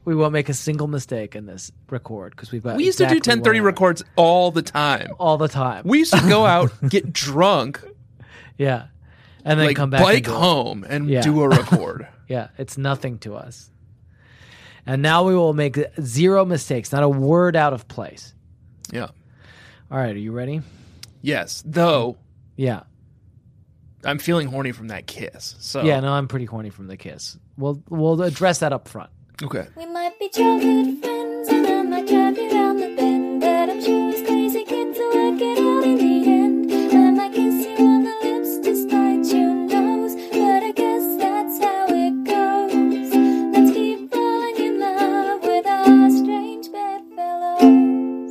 We won't make a single mistake in this record because we've got. We used to do 10:30 records all the time. All the time. We used to go out, get drunk, yeah, and then like come back, bike home, and Yeah. do a record. Yeah, it's nothing to us. And now we will make 0 mistakes, not a word out of place. Yeah. All right, are you ready? Yes. Though Yeah. I'm feeling horny from that kiss. So Yeah, no, I'm pretty horny from the kiss. We'll address that up front. Okay. We might be childhood friends, and I might drive you round the bend, but I'm sure as crazy kids will work it out in the end. I might kiss you on the lips despite your nose, but I guess that's how it goes. Let's keep falling in love with our strange bedfellows.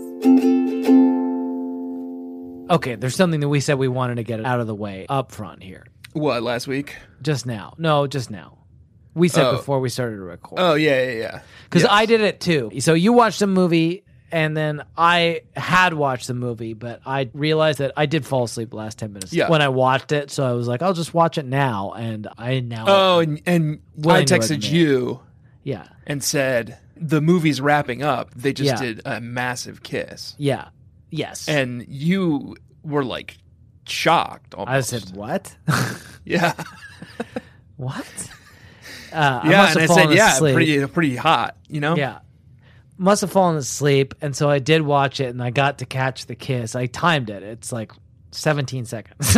Okay, there's something that we said we wanted to get out of the way up front here. What, last week? Just now. No, just now. We said before we started to record. Oh, yeah. Because Yes. I did it too. So you watched the movie, and then I had watched the movie, but I realized that I did fall asleep the last 10 minutes when I watched it. So I was like, I'll just watch it now. And I now. Oh, and I willing to texted admit. you Yeah. and said, the movie's wrapping up. They just did a massive kiss. Yeah. Yes. And you were like shocked almost. I said, what? Yeah. What? Yeah, must and have I fallen said, yeah, asleep. pretty hot, you know? Yeah. Must have fallen asleep. And so I did watch it, and I got to catch the kiss. I timed it. It's like 17 seconds.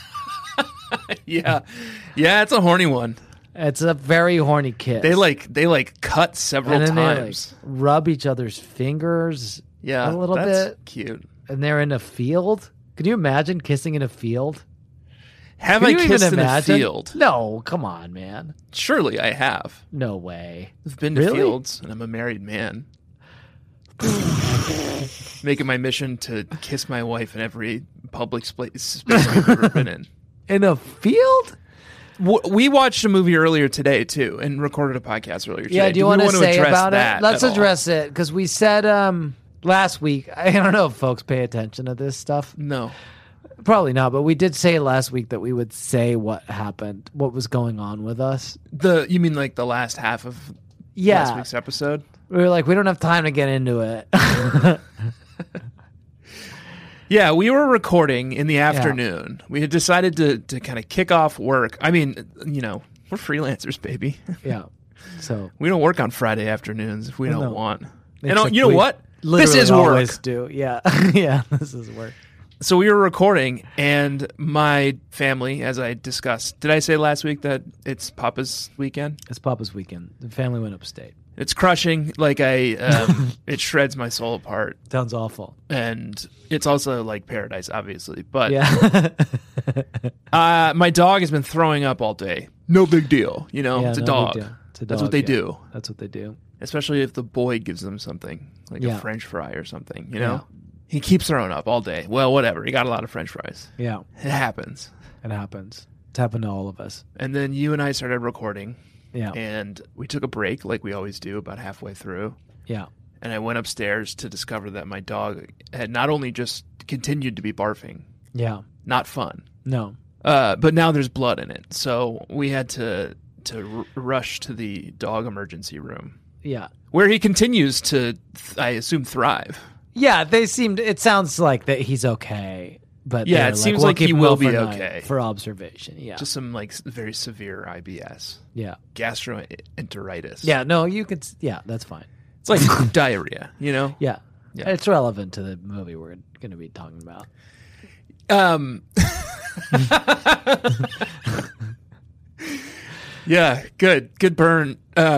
Yeah. Yeah, it's a horny one. It's a very horny kiss. They like cut several and then times. they like rub each other's fingers Yeah, a little that's bit. cute. And they're in a field. Can you imagine kissing in a field? Have Can I you even kissed in a imagine? field? No, come on, man. Surely I have. No way. I've been to Really? fields, and I'm a married man. Making my mission to kiss my wife in every public space I've ever been in. In a field? We watched a movie earlier today too, and recorded a podcast earlier today. Yeah, do you want to say address about that it? Let's at all? address it because we said last week. I don't know if folks pay attention to this stuff. No. Probably not, but we did say last week that we would say what happened, what was going on with us. You mean like the last half of last Yeah. week's episode? We were like, we don't have time to get into it. Yeah, we were recording in the afternoon. We had decided to kind of kick off work. I mean, you know, we're freelancers, baby. Yeah. So We don't work on Friday afternoons if we don't No. want. And except you know we what? This literally is work. always do. Yeah. Yeah, this is work. So we were recording, and my family, as I discussed, did I say last week that it's Papa's weekend? It's Papa's weekend. The family went upstate. It's crushing. Like it shreds my soul apart. Sounds awful. And it's also like paradise, obviously. But Yeah. my dog has been throwing up all day. No big deal. You know, Yeah, it's a no dog. big deal. It's a That's dog, what they yeah. do. That's what they do. Especially if the boy gives them something, like Yeah. a French fry or something, you know? He keeps throwing up all day. Well, whatever. He got a lot of French fries. Yeah. It happens. It happens. It's happened to all of us. And then you and I started recording. Yeah. And we took a break like we always do about halfway through. Yeah. And I went upstairs to discover that my dog had not only just continued to be barfing, Yeah. not fun, No. but now there's blood in it. So we had to rush to the dog emergency room, Yeah. where he continues to, I assume, thrive. Yeah, it sounds like that he's okay. But Yeah, they're it seems we'll like he keep him will be overnight okay. for observation. Yeah. Just some like very severe IBS, Yeah. gastroenteritis. Yeah, no, you could yeah, that's fine. It's like diarrhea, you know? Yeah. Yeah. It's relevant to the movie we're going to be talking about. Yeah, good burn.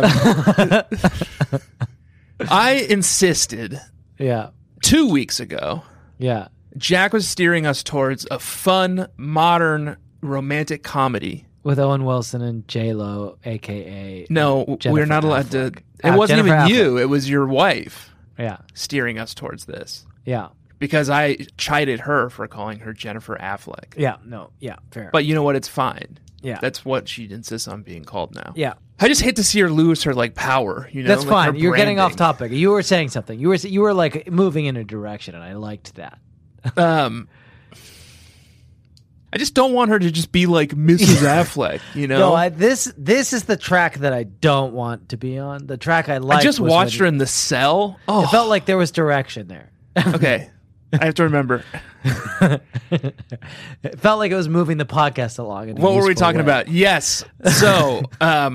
I insisted Yeah. 2 weeks ago. Yeah. Jack was steering us towards a fun, modern, romantic comedy. With Owen Wilson and J-Lo, a.k.a. No, Jennifer we're not allowed Affleck. to. It wasn't Jennifer even Affleck. you. It was your wife Yeah. steering us towards this. Yeah. Because I chided her for calling her Jennifer Affleck. Yeah. No. Yeah. Fair. But you know what? It's fine. Yeah. That's what she insists on being called now. yeah. I just hate to see her lose her like power. You know, That's like, fine. her You're getting off branding. topic. You were saying something. You were like moving in a direction, and I liked that. I just don't want her to just be like Mrs. Affleck, you know? No, this is the track that I don't want to be on. The track I like. I just watched her in The Cell. Oh, it felt like there was direction there. Okay. I have to remember. It felt like it was moving the podcast along. What were we talking about? Yes. So,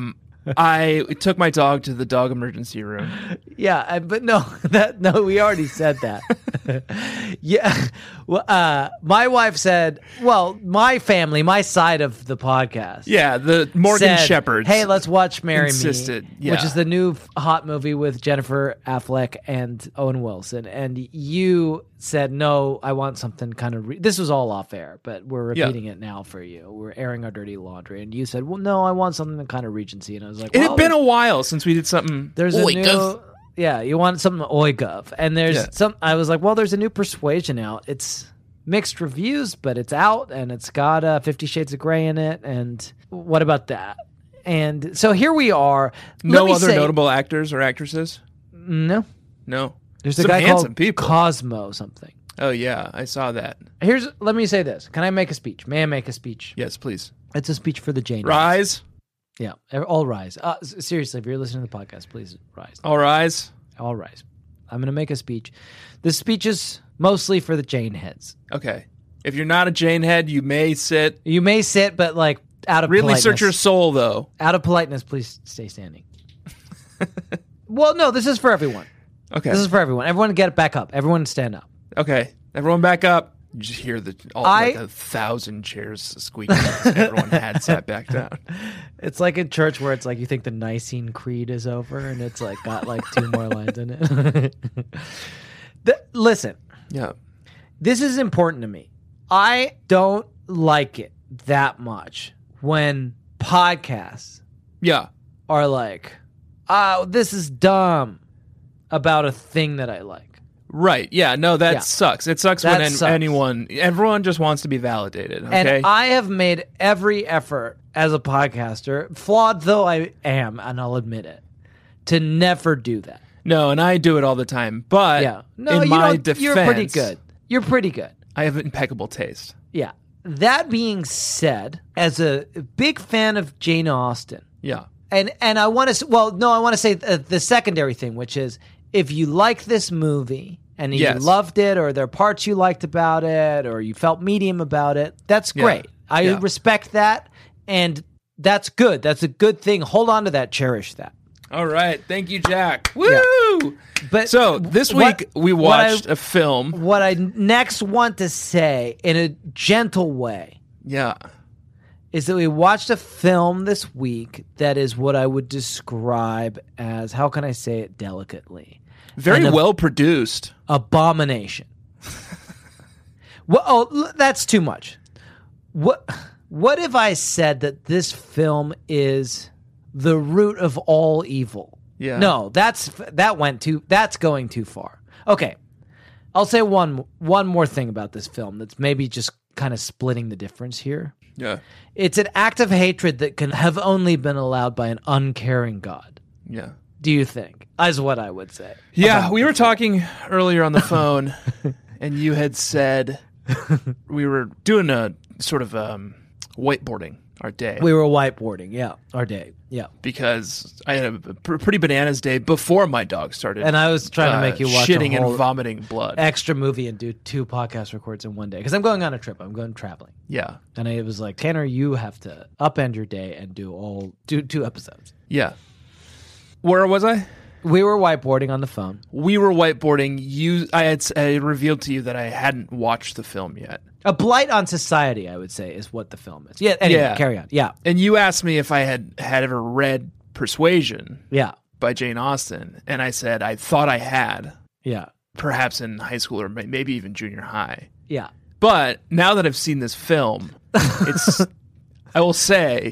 I took my dog to the dog emergency room. Yeah, but no, we already said that. Yeah, well, my wife said, well, my family, my side of the podcast. Yeah, the Morgan said, Shepherds. Hey, let's watch Marry insisted, Me, yeah. which is the new hot movie with Jennifer Affleck and Owen Wilson. And you said, no, I want something kind of... This was all off air, but we're repeating it now for you. We're airing our dirty laundry. And you said, well, no, I want something kind of Regency. And I was like, it had been a while since we did something... There's a new... Yeah, you want something oy-gov. And there's some... I was like, well, there's a new Persuasion out. It's mixed reviews, but it's out, and it's got 50 Shades of Grey in it. And what about that? And so here we are. No other notable actors or actresses? No. No. There's a guy called Cosmo something. Oh, yeah, I saw that. Let me say this. Can I make a speech? May I make a speech? Yes, please. It's a speech for the Jane. Rise. Yeah, all rise. Seriously, if you're listening to the podcast, please rise. All rise. All rise. I'm going to make a speech. This speech is mostly for the Jane heads. Okay. If you're not a Jane head, you may sit. You may sit, but like out of really politeness. search your soul, though. Out of politeness, please stay standing. Well, no, this is for everyone. Okay. This is for everyone. Everyone get back up. Everyone stand up. Okay. Everyone back up. You just hear like 1,000 chairs squeaking as everyone had sat back down. It's like in church where it's like you think the Nicene Creed is over and it's like got like 2 more lines in it. Listen. Yeah. This is important to me. I don't like it that much when podcasts are like, oh, this is dumb about a thing that I like. Right. Yeah. No, that sucks. It sucks when everyone just wants to be validated. Okay. And I have made every effort as a podcaster, flawed though I am, and I'll admit it, to never do that. No, and I do it all the time. But in my defense, you're pretty good. You're pretty good. I have impeccable taste. Yeah. That being said, as a big fan of Jane Austen, and I want to I want to say the secondary thing, which is, if you like this movie and you loved it, or there are parts you liked about it, or you felt medium about it, that's great. I respect that, and that's good. That's a good thing. Hold on to that. Cherish that. All right. Thank you, Jack. Woo! Yeah. But so this week we watched a film. What I next want to say in a gentle way is that we watched a film this week that is what I would describe as, how can I say it delicately? Very well produced. Abomination. Well, that's too much. What if I said that this film is the root of all evil? Yeah. No, that's going too far. Okay. I'll say one more thing about this film that's maybe just kind of splitting the difference here. Yeah. It's an act of hatred that can have only been allowed by an uncaring God. Yeah. Do you think? Is what I would say. Yeah, we were talking earlier on the phone, and you had said we were doing a sort of whiteboarding our day. We were whiteboarding, our day, because I had a pretty bananas day before my dog started. And I was trying to make you watch shitting a whole and vomiting blood. Extra movie and do 2 podcast records in one day. Because I'm going on a trip. I'm going traveling. Yeah. And it was like, Tanner, you have to upend your day and do 2 episodes. Yeah. Where was I? We were whiteboarding on the phone. We were whiteboarding. I revealed to you that I hadn't watched the film yet. A blight on society, I would say, is what the film is. Yeah. Anyway, carry on. Yeah. And you asked me if I had ever read Persuasion. Yeah. By Jane Austen, and I said I thought I had. Yeah. Perhaps in high school or maybe even junior high. Yeah. But now that I've seen this film, it's I will say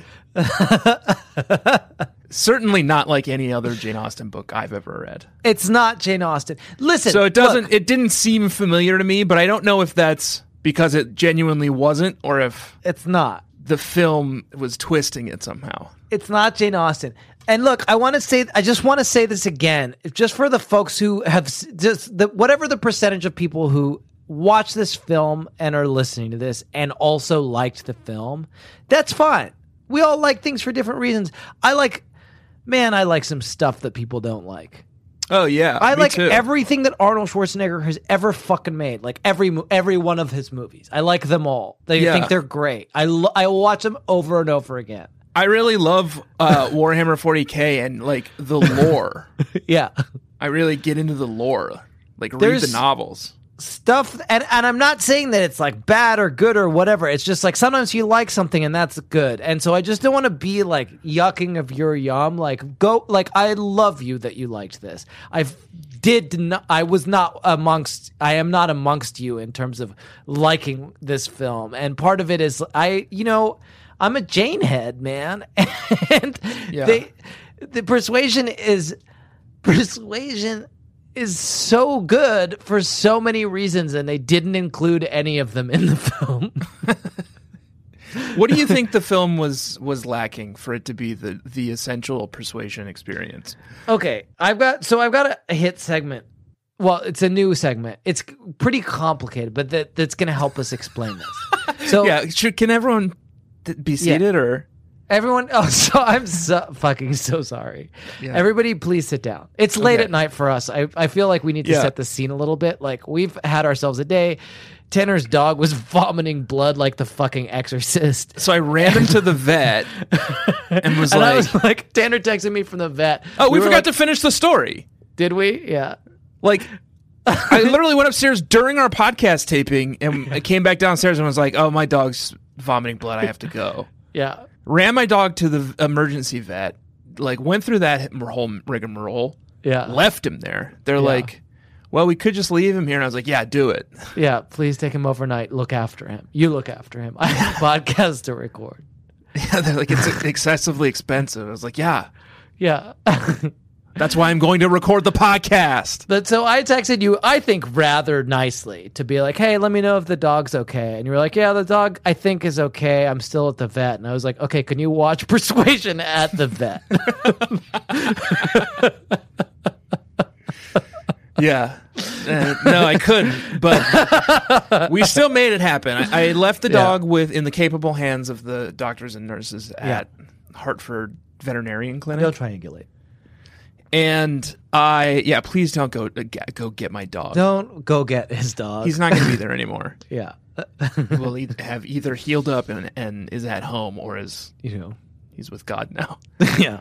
certainly not like any other Jane Austen book I've ever read. It's not Jane Austen. Listen. So it didn't seem familiar to me, but I don't know if that's because it genuinely wasn't or if it's not. The film was twisting it somehow. It's not Jane Austen. And look, I just want to say this again, just for the folks who have whatever the percentage of people who watch this film and are listening to this and also liked the film, that's fine. We all like things for different reasons. I like some stuff that people don't like. Oh yeah, I me like too. everything that Arnold Schwarzenegger has ever fucking made. Like every one of his movies, I like them all. I think they're great. I will watch them over and over again. I really love Warhammer 40K and like the lore. Yeah, I really get into the lore. Like read There's the novels. Stuff, and I'm not saying that it's like bad or good or whatever. It's just like sometimes you like something and that's good, and so I just don't want to be like yucking of your yum. Like I love you that you liked this. I am not amongst you in terms of liking this film, and part of it is I'm a Jane head, man, and the Persuasion is so good for so many reasons, and they didn't include any of them in the film. What do you think the film was lacking for it to be the essential Persuasion experience? Okay, I've got a hit segment. Well, it's a new segment. It's pretty complicated, but that's going to help us explain this. So yeah, can everyone be seated or? Everyone, I'm so sorry. Yeah. Everybody, please sit down. It's late at night for us. I feel like we need to set the scene a little bit. Like, we've had ourselves a day. Tanner's dog was vomiting blood like the fucking Exorcist. So I ran him to the vet and was I was like, Tanner texted me from the vet. Oh, we forgot to finish the story. Did we? Yeah. Like, I literally went upstairs during our podcast taping and I came back downstairs and was like, oh, my dog's vomiting blood. I have to go. Yeah. Ran my dog to the emergency vet, like went through that whole rigmarole, left him there. They're like, well, we could just leave him here. And I was like, yeah, do it. Yeah, please take him overnight. Look after him. You look after him. I have a podcast to record. Yeah, they're like, it's excessively expensive. I was like, yeah. Yeah. That's why I'm going to record the podcast. But so I texted you, I think rather nicely, to be like, hey, let me know if the dog's okay. And you were like, yeah, the dog I think is okay. I'm still at the vet. And I was like, okay, can you watch Persuasion at the vet? Yeah. No, I couldn't. But we still made it happen. I left the dog in the capable hands of the doctors and nurses at Hartford Veterinarian Clinic. They'll triangulate. And please don't go get my dog. Don't go get his dog. He's not going to be there anymore. Yeah. We'll have either healed up and is at home or he's with God now. Yeah.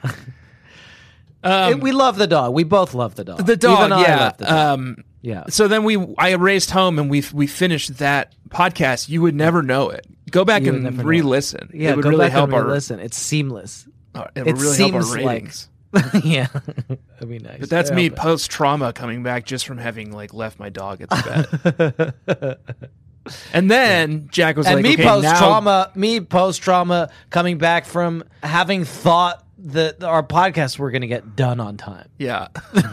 We love the dog. We both love the dog. The dog, even I love the dog. Yeah. So then I raced home and we finished that podcast. You would never know it. Go back and re-listen. Yeah, it would go really back help and re-listen. It's seamless. It would really help our ratings. Yeah, that'd be nice. But that's me post trauma coming back just from having like left my dog at the vet. And then Jack was and like, me okay, post trauma coming back from having thought that our podcasts were going to get done on time. Yeah.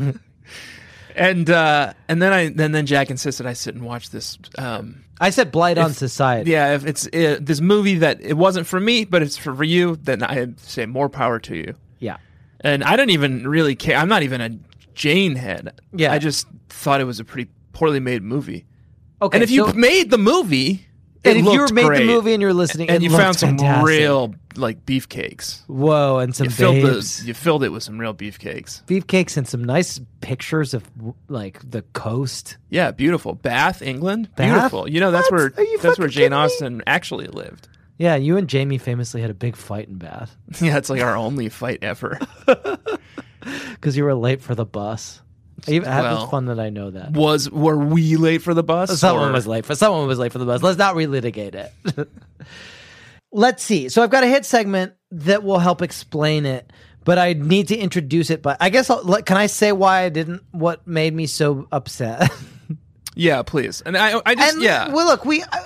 And then Jack insisted I sit and watch this. I said Blight on Society. Yeah, if it's this movie that it wasn't for me, but it's for you, then I say more power to you. Yeah. And I don't even really care. I'm not even a Jane head. Yeah. I just thought it was a pretty poorly made movie. Okay. And if you made the movie, and if you made great. the movie and you're listening, and you found some fantastic. real like beefcakes. Whoa, and some babes. You filled it with some real beefcakes. Beefcakes and some nice pictures of like the coast. Yeah, beautiful. Bath, England. Bath? Beautiful. You know, that's where Jane Austen actually lived. Yeah, you and Jamie famously had a big fight in Bath. Yeah, it's like our only fight ever. Because you were late for the bus. It's fun that I know that. Were we late for the bus? Someone was late for the bus. Let's not relitigate it. Let's see. So I've got a hit segment that will help explain it, but I need to introduce it. But I guess can I say why I didn't? What made me so upset? Yeah, please. And I just Well, look,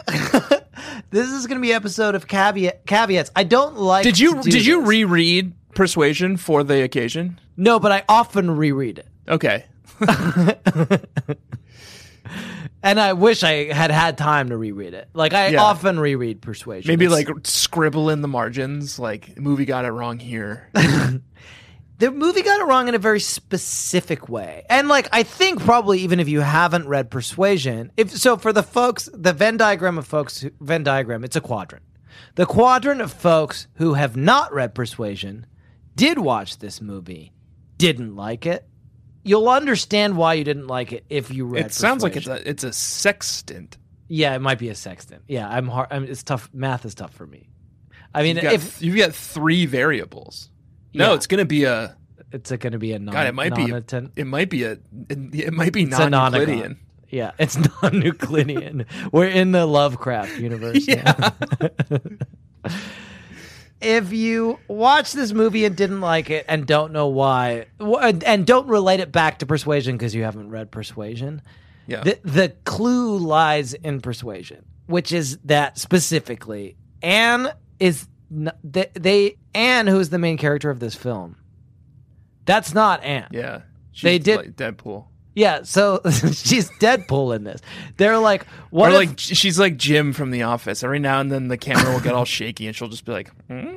this is going to be an episode of caveats. I don't like. Did you reread Persuasion for the occasion? No, but I often reread it. Okay. And I wish I had time to reread it. Like I often reread Persuasion. Maybe like scribble in the margins, like movie got it wrong here. The movie got it wrong in a very specific way. And like, I think probably even if you haven't read Persuasion, for the folks, the Venn diagram, it's a quadrant. The quadrant of folks who have not read Persuasion, did watch this movie, didn't like it. You'll understand why you didn't like it if you read Persuasion. It sounds like it's a sextant. Yeah, it might be a sextant. Yeah, it's tough. Math is tough for me. I mean, if you've got 3 variables. No, it's going to be a. It's going to be a non. God, it might be non-Euclidean. non-Euclidean. Yeah, it's non-Euclidean. We're in the Lovecraft universe. Yeah. If you watch this movie and didn't like it and don't know why, and don't relate it back to Persuasion because you haven't read Persuasion, the clue lies in Persuasion, which is that specifically Anne is. Anne, who is the main character of this film, that's not Anne. Yeah, they did like Deadpool. Yeah, so she's Deadpool in this. They're like, what? Or like she's like Jim from The Office. Every now and then the camera will get all shaky, and she'll just be like,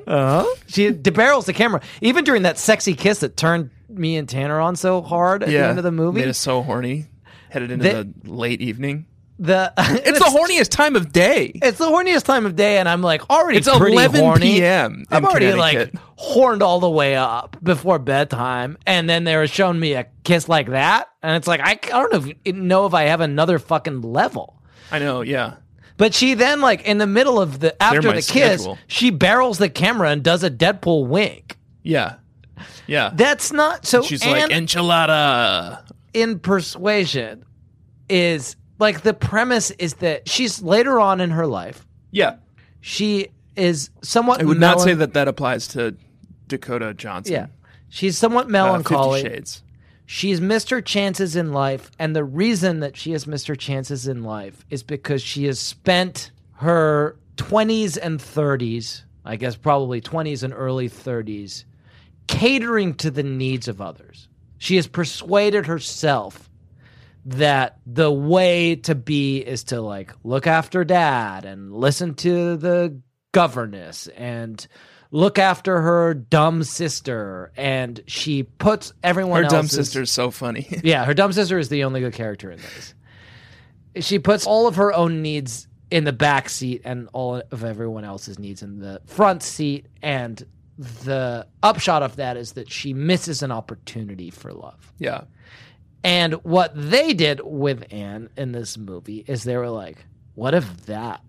She debarrels the camera, even during that sexy kiss that turned me and Tanner on so hard at the end of the movie. Made us so horny, headed into the late evening. It's the horniest time of day. It's the horniest time of day, and I'm like already. It's pretty 11 horny. p.m. I'm already like horned all the way up before bedtime, and then they were showing me a kiss like that, and it's like I don't know if I have another fucking level. I know, yeah. But she then, like in the middle of after the kiss, she barrels the camera and does a Deadpool wink. Yeah, yeah. That's not so. She's like enchilada in Persuasion is. Like, the premise is that she's later on in her life. Yeah. She is somewhat I would not say that applies to Dakota Johnson. Yeah. She's somewhat melancholy. 50 Shades. She's missed her chances in life. And the reason that she has missed her chances in life is because she has spent her 20s and 30s, I guess probably 20s and early 30s, catering to the needs of others. She has persuaded herself that the way to be is to like look after dad and listen to the governess and look after her dumb sister, and she puts everyone else's... Her dumb sister's so funny. Yeah, her dumb sister is the only good character in this. She puts all of her own needs in the back seat and all of everyone else's needs in the front seat, and the upshot of that is that she misses an opportunity for love. Yeah. And what they did with Anne in this movie is they were like, what if that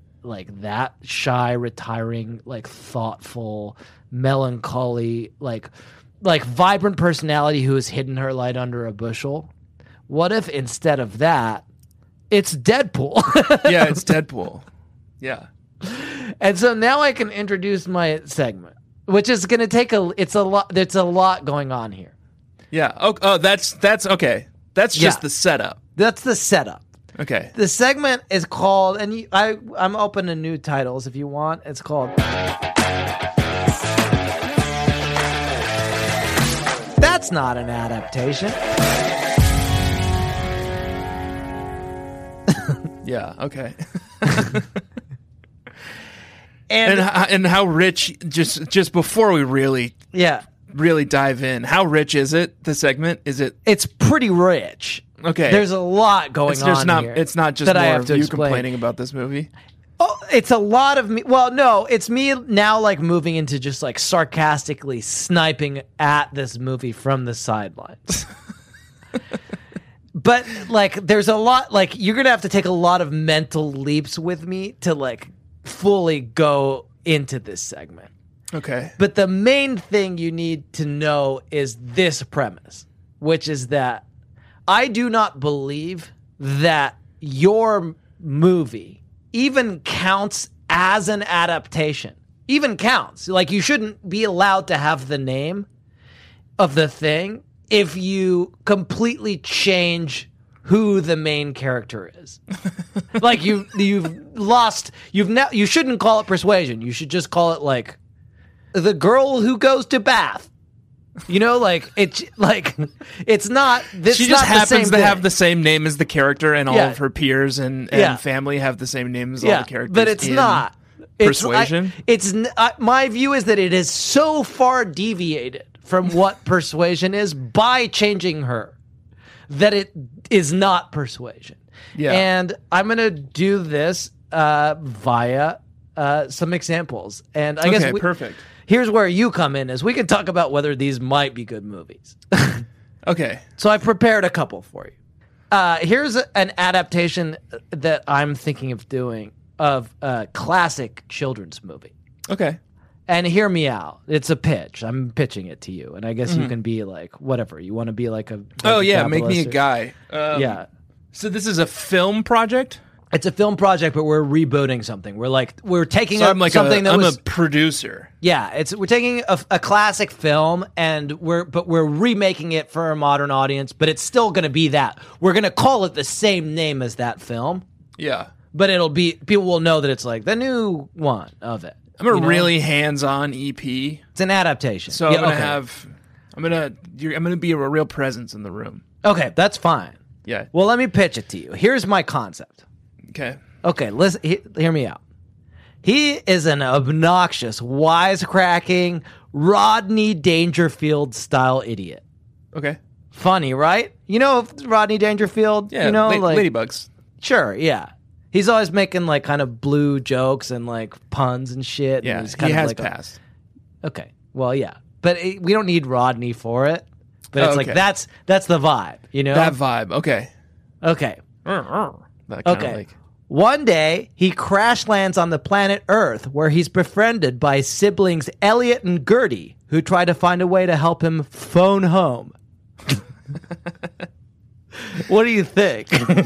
shy, retiring, like thoughtful, melancholy, like vibrant personality who has hidden her light under a bushel, what if instead of that, it's Deadpool? Yeah, it's Deadpool. Yeah. And so now I can introduce my segment, which is going to take it's a lot going on here. Yeah. Oh, that's okay. That's just the setup. That's the setup. Okay. The segment is called, and I'm open to new titles if you want. It's called That's Not an Adaptation. Yeah, okay. and how rich, just before we really dive in, how rich is it, the segment? It's pretty rich. Okay. There's a lot going on here. It's not just that more I have of to you explain. complaining about this movie. Oh, it's a lot of me. Well, no, it's me now like moving into just like sarcastically sniping at this movie from the sidelines. But like there's a lot, like you're going to have to take a lot of mental leaps with me to like fully go into this segment. Okay. But the main thing you need to know is this premise, which is that I do not believe that your movie even counts as an adaptation. Even counts. Like you shouldn't be allowed to have the name of the thing if you completely change who the main character is. Like you shouldn't call it Persuasion. You should just call it like The Girl Who Goes to Bath. You know, like it's not. This she just happens to have the same name as the character, and all of her peers and family have the same name as all the characters. But it's not Persuasion. My view is that it is so far deviated from what persuasion is by changing her. That it is not persuasion. Yeah. And I'm going to do this via some examples. And I guess perfect. Here's where you come in, is we can talk about whether these might be good movies. Okay. So I prepared a couple for you. Here's an adaptation that I'm thinking of doing of a classic children's movie. Okay. And hear me out. It's a pitch. I'm pitching it to you. And I guess you can be like, whatever. You want to be like a... make me a guy. Yeah. So this is a film project? It's a film project, but we're rebooting something. We're taking I'm like something that I'm was... a producer. Yeah, we're taking a classic film and we're remaking it for a modern audience, but it's still going to be that. We're going to call it the same name as that film. Yeah. But people will know that it's like the new one of it. I'm a really hands-on EP. It's an adaptation. So I'm gonna be a real presence in the room. Okay, that's fine. Yeah. Well, let me pitch it to you. Here's my concept. Okay. Okay, listen. Hear me out. He is an obnoxious, wisecracking, Rodney Dangerfield style idiot. Okay. Funny, right? You know Rodney Dangerfield? Yeah. You know, Ladybugs. Sure. Yeah. He's always making like kind of blue jokes and like puns and shit. Yeah. And he's kind he of has like passed. Okay. Well, yeah, but we don't need Rodney for it. But it's like that's the vibe, you know? That vibe. Okay. Okay. That Okay. like... One day, he crash lands on the planet Earth, where he's befriended by siblings Elliot and Gertie, who try to find a way to help him phone home. What do you think?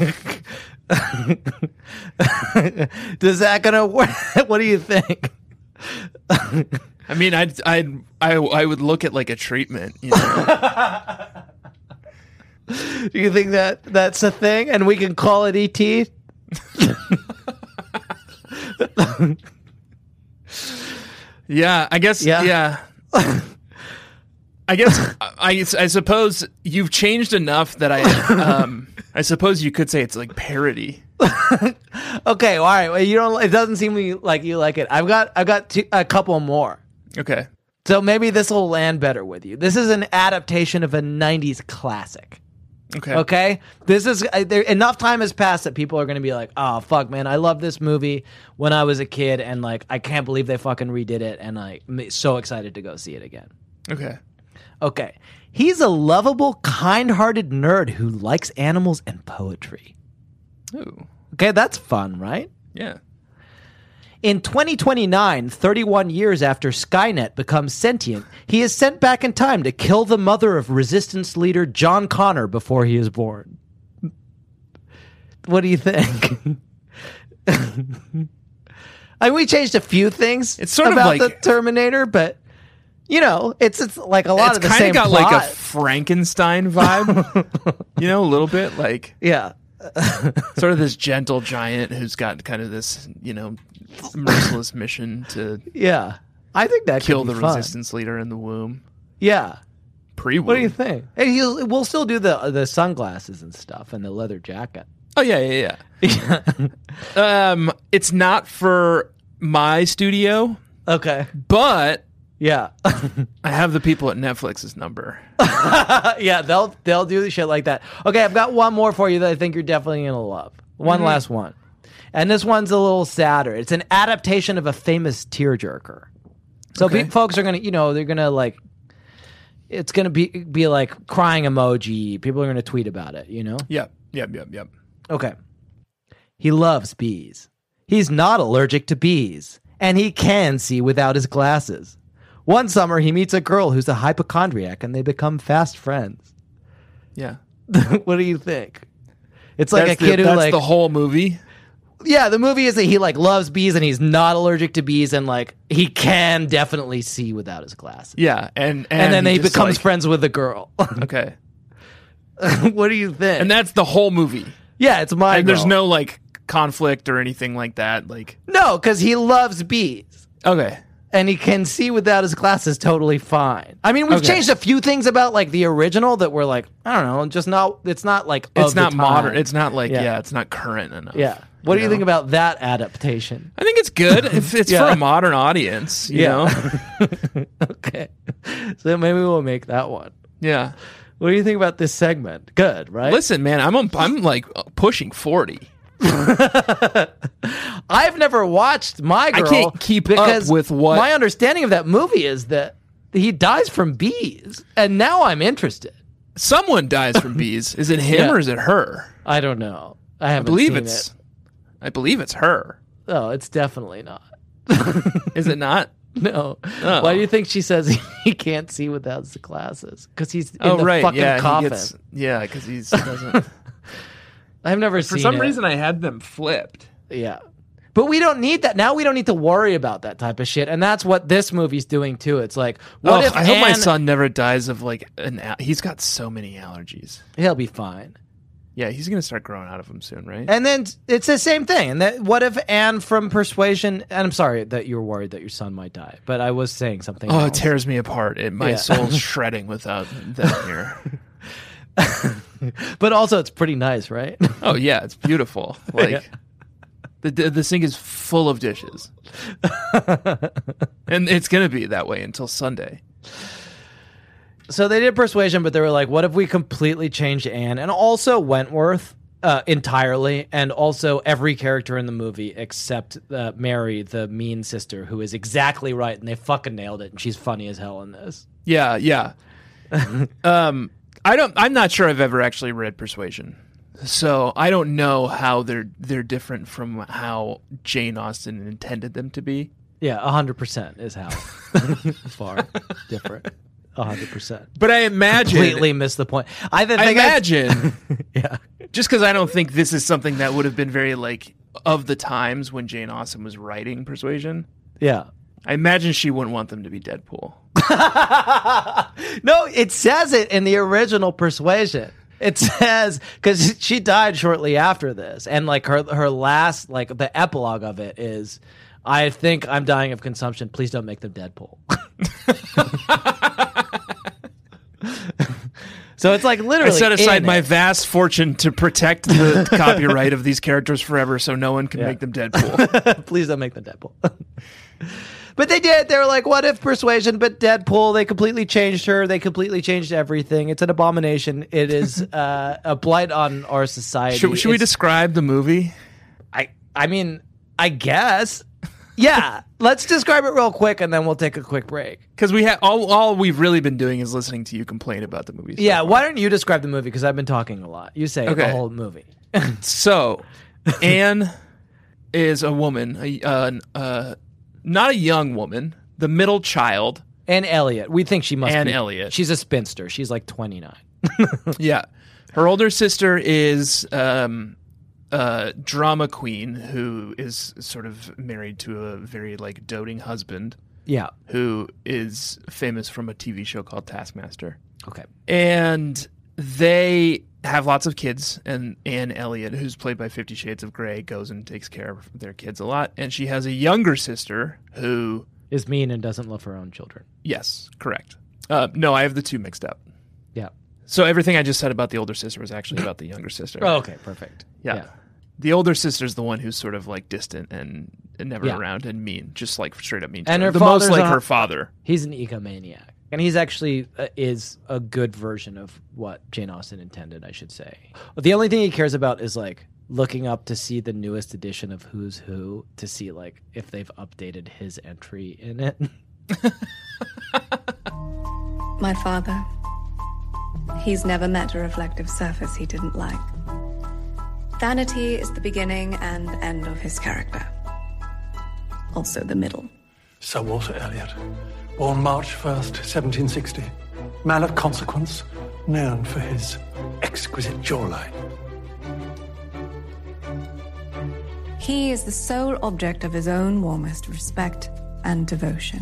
Does that gonna work? What do you think? I mean, I would look at like a treatment. You know? Do you think that's a thing, and we can call it ET? Yeah, I guess. Yeah. I guess I suppose you've changed enough that I suppose you could say it's like parody. Okay, all right. Well, you don't. It doesn't seem like you like it. I've got a couple more. Okay. So maybe this will land better with you. This is an adaptation of a 90s classic. Okay. This is enough time has passed that people are going to be like, "Oh fuck, man, I love this movie when I was a kid, and like I can't believe they fucking redid it, and I'm so excited to go see it again." Okay. He's a lovable, kind-hearted nerd who likes animals and poetry. Ooh. Okay, that's fun, right? Yeah. In 2029, 31 years after Skynet becomes sentient, he is sent back in time to kill the mother of resistance leader John Connor before he is born. What do you think? I mean, we changed a few things it's sort about of like the Terminator, but you know, it's like a lot of the same got plot. like a Frankenstein vibe, you know, a little bit like yeah. Sort of this gentle giant who's got kind of this, you know, merciless mission to I think that kill could be the fun. resistance leader in the womb. Yeah. Pre-womb. What do you think? Hey, we'll still do the sunglasses and stuff and the leather jacket. Oh yeah. It's not for my studio. Okay. But yeah. I have the people at Netflix's number. Yeah, they'll do shit like that. Okay, I've got one more for you that I think you're definitely gonna love. One last one. And this one's a little sadder. It's an adaptation of a famous tearjerker. So folks are gonna, you know, they're gonna like, it's gonna be like crying emoji. People are gonna tweet about it, you know? Yep. Okay. He loves bees. He's not allergic to bees. And he can see without his glasses. One summer, he meets a girl who's a hypochondriac, and they become fast friends. Yeah. What do you think? It's like a kid who that's like the whole movie. Yeah, the movie is that he like loves bees and he's not allergic to bees and like he can definitely see without his glasses. Yeah, and then he becomes like, friends with the girl. Okay. What do you think? And that's the whole movie. Yeah, it's my And girl. there's no like conflict or anything like that. Like no, because he loves bees. Okay. And he can see without his glasses totally fine. I mean, we've changed a few things about like the original that were like, I don't know, just not. It's not like it's not the modern. time. It's not like it's not current enough. Yeah. What do you think about that adaptation? I think it's good. It's for a modern audience, you know? Okay. So maybe we'll make that one. Yeah. What do you think about this segment? Good, right? Listen, man, I'm like pushing 40. I've never watched My Girl. I can't keep up with what... My understanding of that movie is that he dies from bees, and now I'm interested. Someone dies from bees. Is it him or is it her? I don't know. I haven't seen it. I believe it's her. Oh, it's definitely not. Is it not? No. Oh. Why do you think she says he can't see without his glasses? Because he's in the fucking coffin. Because he doesn't... I've never seen it. For some reason, I had them flipped. Yeah. But we don't need that. Now we don't need to worry about that type of shit. And that's what this movie's doing, too. It's like, what if I hope my son never dies of, like, he's got so many allergies. He'll be fine. Yeah, he's going to start growing out of them soon, right? And then it's the same thing. And what if Anne from Persuasion... And I'm sorry that you're worried that your son might die, but I was saying something else. It tears me apart. My soul's shredding without them here. But also, it's pretty nice, right? Oh, yeah, it's beautiful. Like, the sink is full of dishes. And it's going to be that way until Sunday. So they did Persuasion, but they were like, what if we completely changed Anne? And also Wentworth entirely, and also every character in the movie except Mary, the mean sister, who is exactly right, and they fucking nailed it, and she's funny as hell in this. Yeah. I'm not sure I've ever actually read Persuasion. So I don't know how they're different from how Jane Austen intended them to be. Yeah, 100% is how. Far different. 100%. But I imagine... Completely missed the point. I imagine... yeah. Just because I don't think this is something that would have been very, like, of the times when Jane Austen was writing Persuasion. Yeah. I imagine she wouldn't want them to be Deadpool. No, it says it in the original Persuasion. It says, because she died shortly after this, and like her last, like the epilogue of it is, I think I'm dying of consumption. Please don't make them Deadpool. So it's like literally. I set aside my vast fortune to protect the copyright of these characters forever, so no one can make them Deadpool. Please don't make them Deadpool. But they did. They were like, what if Persuasion, but Deadpool? They completely changed her. They completely changed everything. It's an abomination. It is a blight on our society. Should we describe the movie? I mean, I guess. Yeah. Let's describe it real quick, and then we'll take a quick break. Because we have all we've really been doing is listening to you complain about the movie. Yeah. Why don't you describe the movie? Because I've been talking a lot. You say the whole movie. So, Anne is a woman, not a young woman, the middle child. Anne Elliot. We think she must be. Anne Elliot. She's a spinster. She's like 29. Yeah. Her older sister is drama queen who is sort of married to a very like doting husband. Yeah. Who is famous from a TV show called Taskmaster. Okay. And they have lots of kids, and Anne Elliot, who's played by 50 Shades of Grey, goes and takes care of their kids a lot. And she has a younger sister who is mean and doesn't love her own children. Yes, correct. No, I have the two mixed up. Yeah. So everything I just said about the older sister was actually about the younger sister. Oh, okay, perfect. Yeah. The older sister's the one who's sort of like distant and never around and mean, just like straight up mean to and her. Her the most like her father. He's an egomaniac. And he's actually is a good version of what Jane Austen intended, I should say. The only thing he cares about is like looking up to see the newest edition of Who's Who to see like if they've updated his entry in it. My father, he's never met a reflective surface he didn't like. Vanity is the beginning and end of his character. Also the middle. Sir Walter Elliot, born March 1st, 1760. Man of consequence, known for his exquisite jawline. He is the sole object of his own warmest respect and devotion.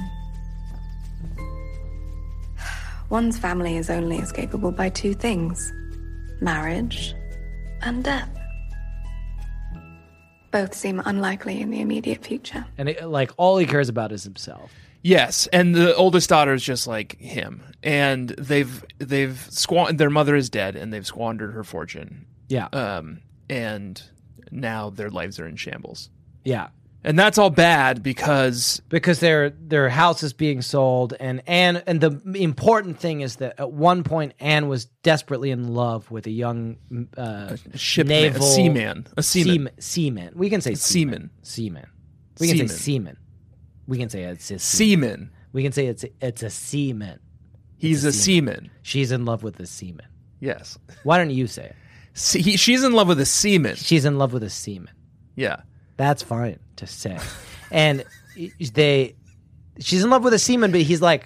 One's family is only escapable by two things: marriage and death. Both seem unlikely in the immediate future. And all he cares about is himself. Yes, and the oldest daughter is just like him, and they've their mother is dead, and they've squandered her fortune. Yeah, and now their lives are in shambles. Yeah. And that's all bad because their house is being sold, and the important thing is that at one point Anne was desperately in love with a young naval seaman. Seaman. We can say seaman. Seaman. We can say seaman. We can say it's a seaman. We can say it's a seaman. He's a seaman. She's in love with a seaman. Yes. Why don't you say it? She's in love with a seaman. She's in love with a seaman. Yeah. That's fine to say. And she's in love with a seaman, but he's like,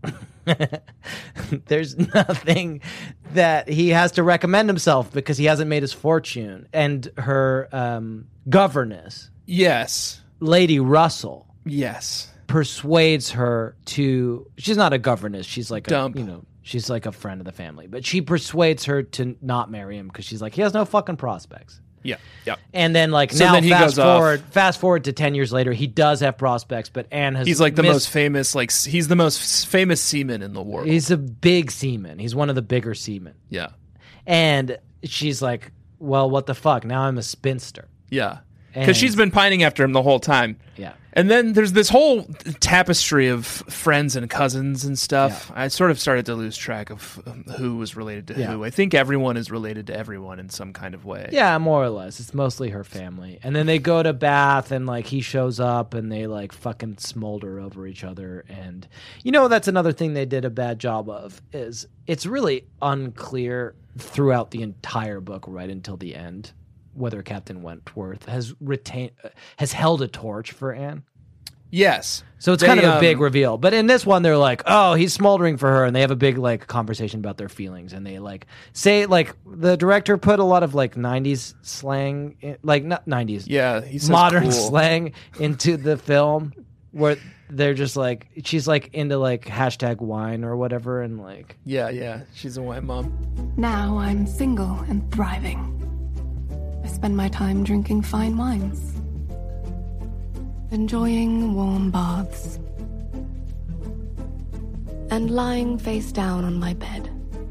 there's nothing that he has to recommend himself because he hasn't made his fortune. And her governess, yes, Lady Russell, yes, persuades her to. She's not a governess. She's like Dump. She's like a friend of the family, but she persuades her to not marry him because she's like, he has no fucking prospects. Yeah, yeah. And then, fast forward to 10 years later, he does have prospects, but Anne has. He's like the most famous, he's the most famous seaman in the world. He's a big seaman. He's one of the bigger seamen. Yeah. And she's like, well, what the fuck? Now I'm a spinster. Yeah. Because she's been pining after him the whole time. Yeah. And then there's this whole tapestry of friends and cousins and stuff. Yeah. I sort of started to lose track of who was related to who. I think everyone is related to everyone in some kind of way. Yeah, more or less. It's mostly her family. And then they go to Bath and he shows up and they fucking smolder over each other. And that's another thing they did a bad job of is it's really unclear throughout the entire book right until the end whether Captain Wentworth has held a torch for Anne. Yes. So it's kind of a big reveal. But in this one, they're like, oh, he's smoldering for her. And they have a big conversation about their feelings. And they say the director put a lot of 90s slang, not 90s. Yeah. He says modern cool. slang into the film where they're just she's into hashtag wine or whatever. And Yeah. She's a wine mom. Now I'm single and thriving. I spend my time drinking fine wines, enjoying warm baths, and lying face down on my bed.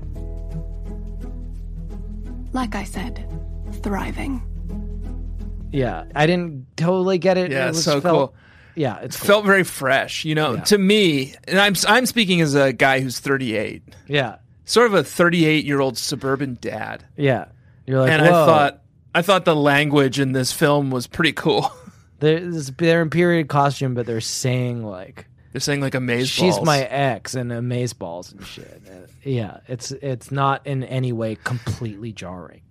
Like I said, thriving. Yeah, I didn't totally get it. Yeah, it was cool. Yeah, it felt very fresh, to me. And I'm speaking as a guy who's 38. Yeah, sort of a 38-year-old suburban dad. Yeah, you're like, and whoa. I thought the language in this film was pretty cool. They're in period costume, but they're saying they're saying amazeballs. She's my ex and amazeballs and shit. Yeah, it's not in any way completely jarring.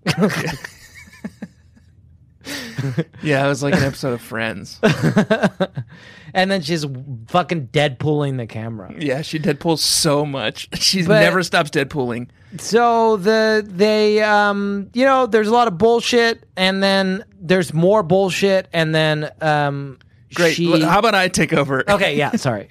Yeah, it was like an episode of Friends. And then she's fucking Deadpooling the camera. Yeah, she Deadpools so much. She never stops Deadpooling. So there's a lot of bullshit, and then there's more bullshit, and then great. How about I take over? Okay, yeah, sorry.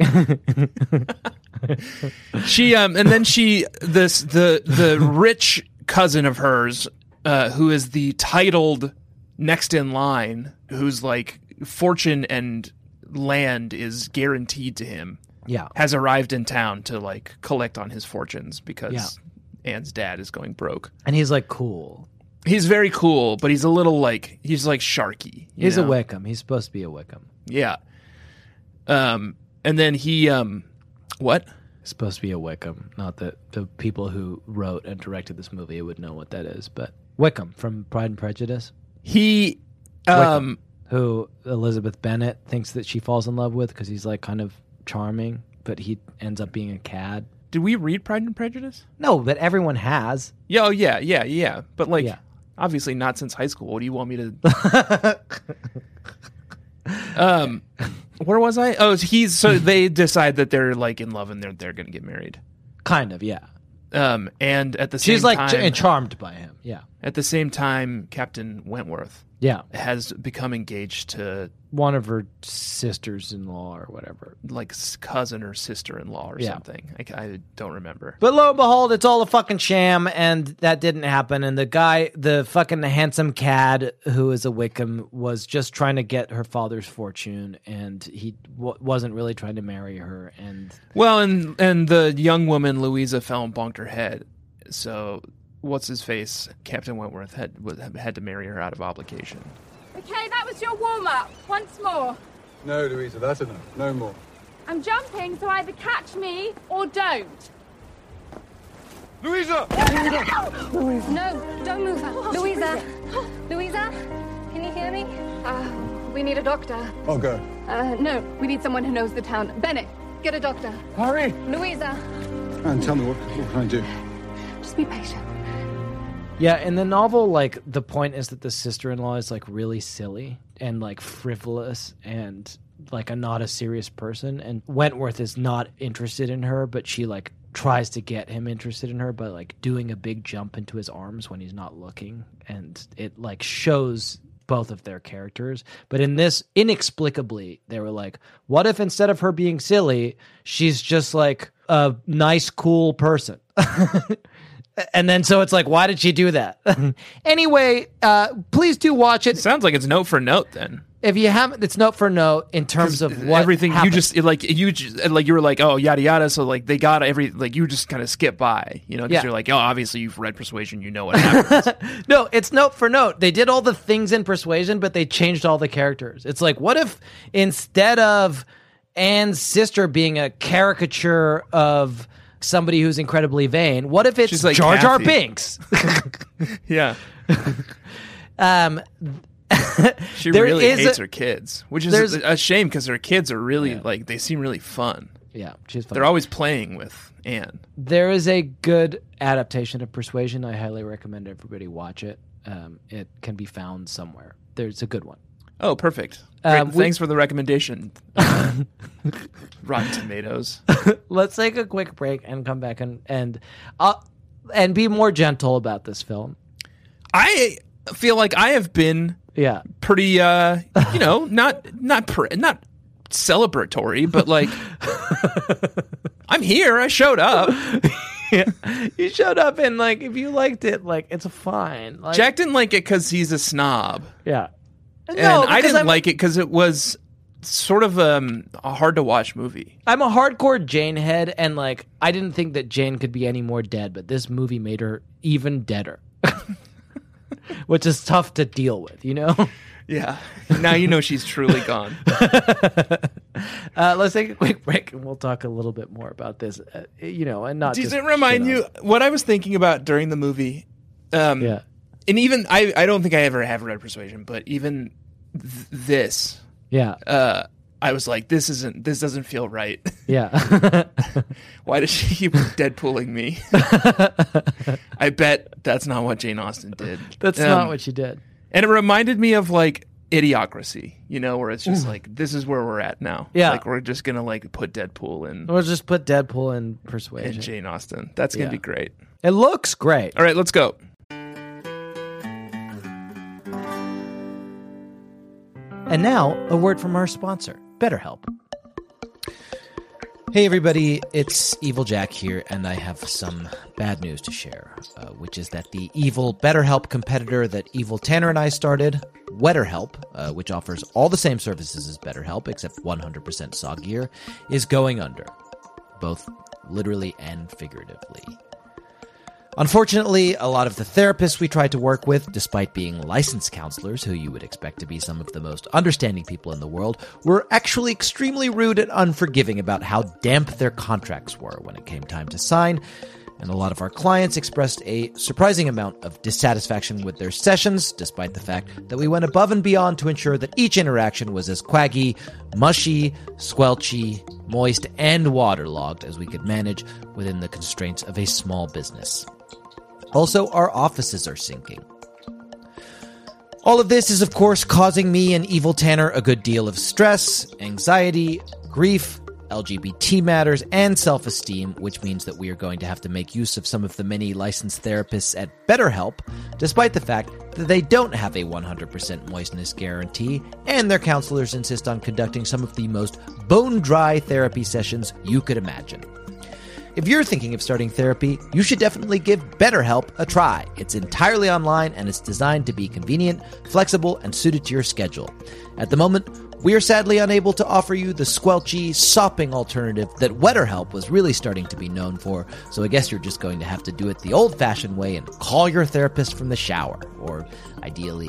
She and then the rich cousin of hers, who is the titled next in line, whose fortune and land is guaranteed to him. Yeah, has arrived in town to collect on his fortunes because Anne's dad is going broke. And he's cool. He's very cool, but he's a little he's Sharky. He's a Wickham. He's supposed to be a Wickham. Yeah. And then he what? Supposed to be a Wickham. Not that the people who wrote and directed this movie would know what that is, but Wickham from Pride and Prejudice. He Wickham, who Elizabeth Bennet thinks that she falls in love with because he's kind of charming, but he ends up being a cad. Did we read Pride and Prejudice? No, but everyone has. Yeah, oh, yeah. But obviously not since high school. What do you want me to? Where was I? Oh, so they decide that they're in love and they're going to get married. Kind of, yeah. And at the same time, she's charmed by him. Yeah. At the same time, Captain Wentworth, has become engaged to one of her sisters-in-law or whatever, cousin or sister-in-law or something. I don't remember. But lo and behold, it's all a fucking sham, and that didn't happen. And the fucking handsome cad who is a Wickham was just trying to get her father's fortune, and he wasn't really trying to marry her. And the young woman Louisa fell and bonked her head. So what's his face? Captain Wentworth had to marry her out of obligation. Okay, that was your warm-up. Once more. No, Louisa, that's enough. No more. I'm jumping, so either catch me or don't. Louisa! No, don't move her. Louisa! Louisa? Can you hear me? We need a doctor. I'll go. No, we need someone who knows the town. Bennett, get a doctor. Hurry! Louisa! And tell me, what can I do? Just be patient. Yeah, in the novel, like, the point is that the sister-in-law is, like, really silly and, like, frivolous and, like, not a serious person. And Wentworth is not interested in her, but she, like, tries to get him interested in her by, like, doing a big jump into his arms when he's not looking. And it, like, shows both of their characters. But in this, inexplicably, they were like, what if instead of her being silly, she's just, like, a nice, cool person? And then so it's like, why did she do that? Anyway, please do watch it. Sounds like it's note for note then. If you haven't, it's note for note in terms of what everything happened. you were like, oh, yada yada. So like they got you just kind of skip by, because you're like, oh, obviously you've read Persuasion, you know what happens. No, it's note for note. They did all the things in Persuasion, but they changed all the characters. It's like, what if instead of Anne's sister being a caricature of somebody who's incredibly vain, what if it's like Jar Jar Kathy. Binks? Yeah. She There really is hates her kids, which is a shame because her kids are really they seem really fun. Yeah, she's fun. They're always playing with Anne. There is a good adaptation of Persuasion. I highly recommend everybody watch it. It can be found somewhere. There's a good one. Oh, perfect. Great. Thanks for the recommendation. Rotten Tomatoes. Let's take a quick break and come back and be more gentle about this film. I feel like I have been pretty not celebratory, but like I'm here. I showed up. Yeah. You showed up and like if you liked it, like it's fine. Like, Jack didn't like it because he's a snob. Yeah. And I didn't like it because it was sort of a hard to watch movie. I'm a hardcore Jane head, and like I didn't think that Jane could be any more dead, but this movie made her even deader, which is tough to deal with, Yeah. Now you know she's truly gone. Let's take a quick break, and we'll talk a little bit more about this. And not. Does it remind you what I was thinking about during the movie? Yeah. And even I don't think I ever have read Persuasion, but even this, I was like, this doesn't feel right. Yeah. Why does she keep Deadpooling me? I bet that's not what Jane Austen did. That's not what she did. And it reminded me of like Idiocracy, where it's just like, this is where we're at now. Yeah. Like we're just gonna like put Deadpool in. We'll just put Deadpool in Persuasion. And Jane Austen. That's gonna be great. It looks great. All right, let's go. And now, a word from our sponsor, BetterHelp. Hey everybody, it's Evil Jack here, and I have some bad news to share, which is that the evil BetterHelp competitor that Evil Tanner and I started, WetterHelp, which offers all the same services as BetterHelp, except 100% soggier, is going under, both literally and figuratively. Unfortunately, a lot of the therapists we tried to work with, despite being licensed counselors, who you would expect to be some of the most understanding people in the world, were actually extremely rude and unforgiving about how damp their contracts were when it came time to sign, and a lot of our clients expressed a surprising amount of dissatisfaction with their sessions, despite the fact that we went above and beyond to ensure that each interaction was as quaggy, mushy, squelchy, moist, and waterlogged as we could manage within the constraints of a small business. Also, our offices are sinking. All of this is, of course, causing me and Evil Tanner a good deal of stress, anxiety, grief, LGBT matters, and self-esteem, which means that we are going to have to make use of some of the many licensed therapists at BetterHelp, despite the fact that they don't have a 100% moistness guarantee, and their counselors insist on conducting some of the most bone-dry therapy sessions you could imagine. If you're thinking of starting therapy, you should definitely give BetterHelp a try. It's entirely online and it's designed to be convenient, flexible, and suited to your schedule. At the moment, we are sadly unable to offer you the squelchy, sopping alternative that WetterHelp was really starting to be known for, so I guess you're just going to have to do it the old-fashioned way and call your therapist from the shower, or ideally,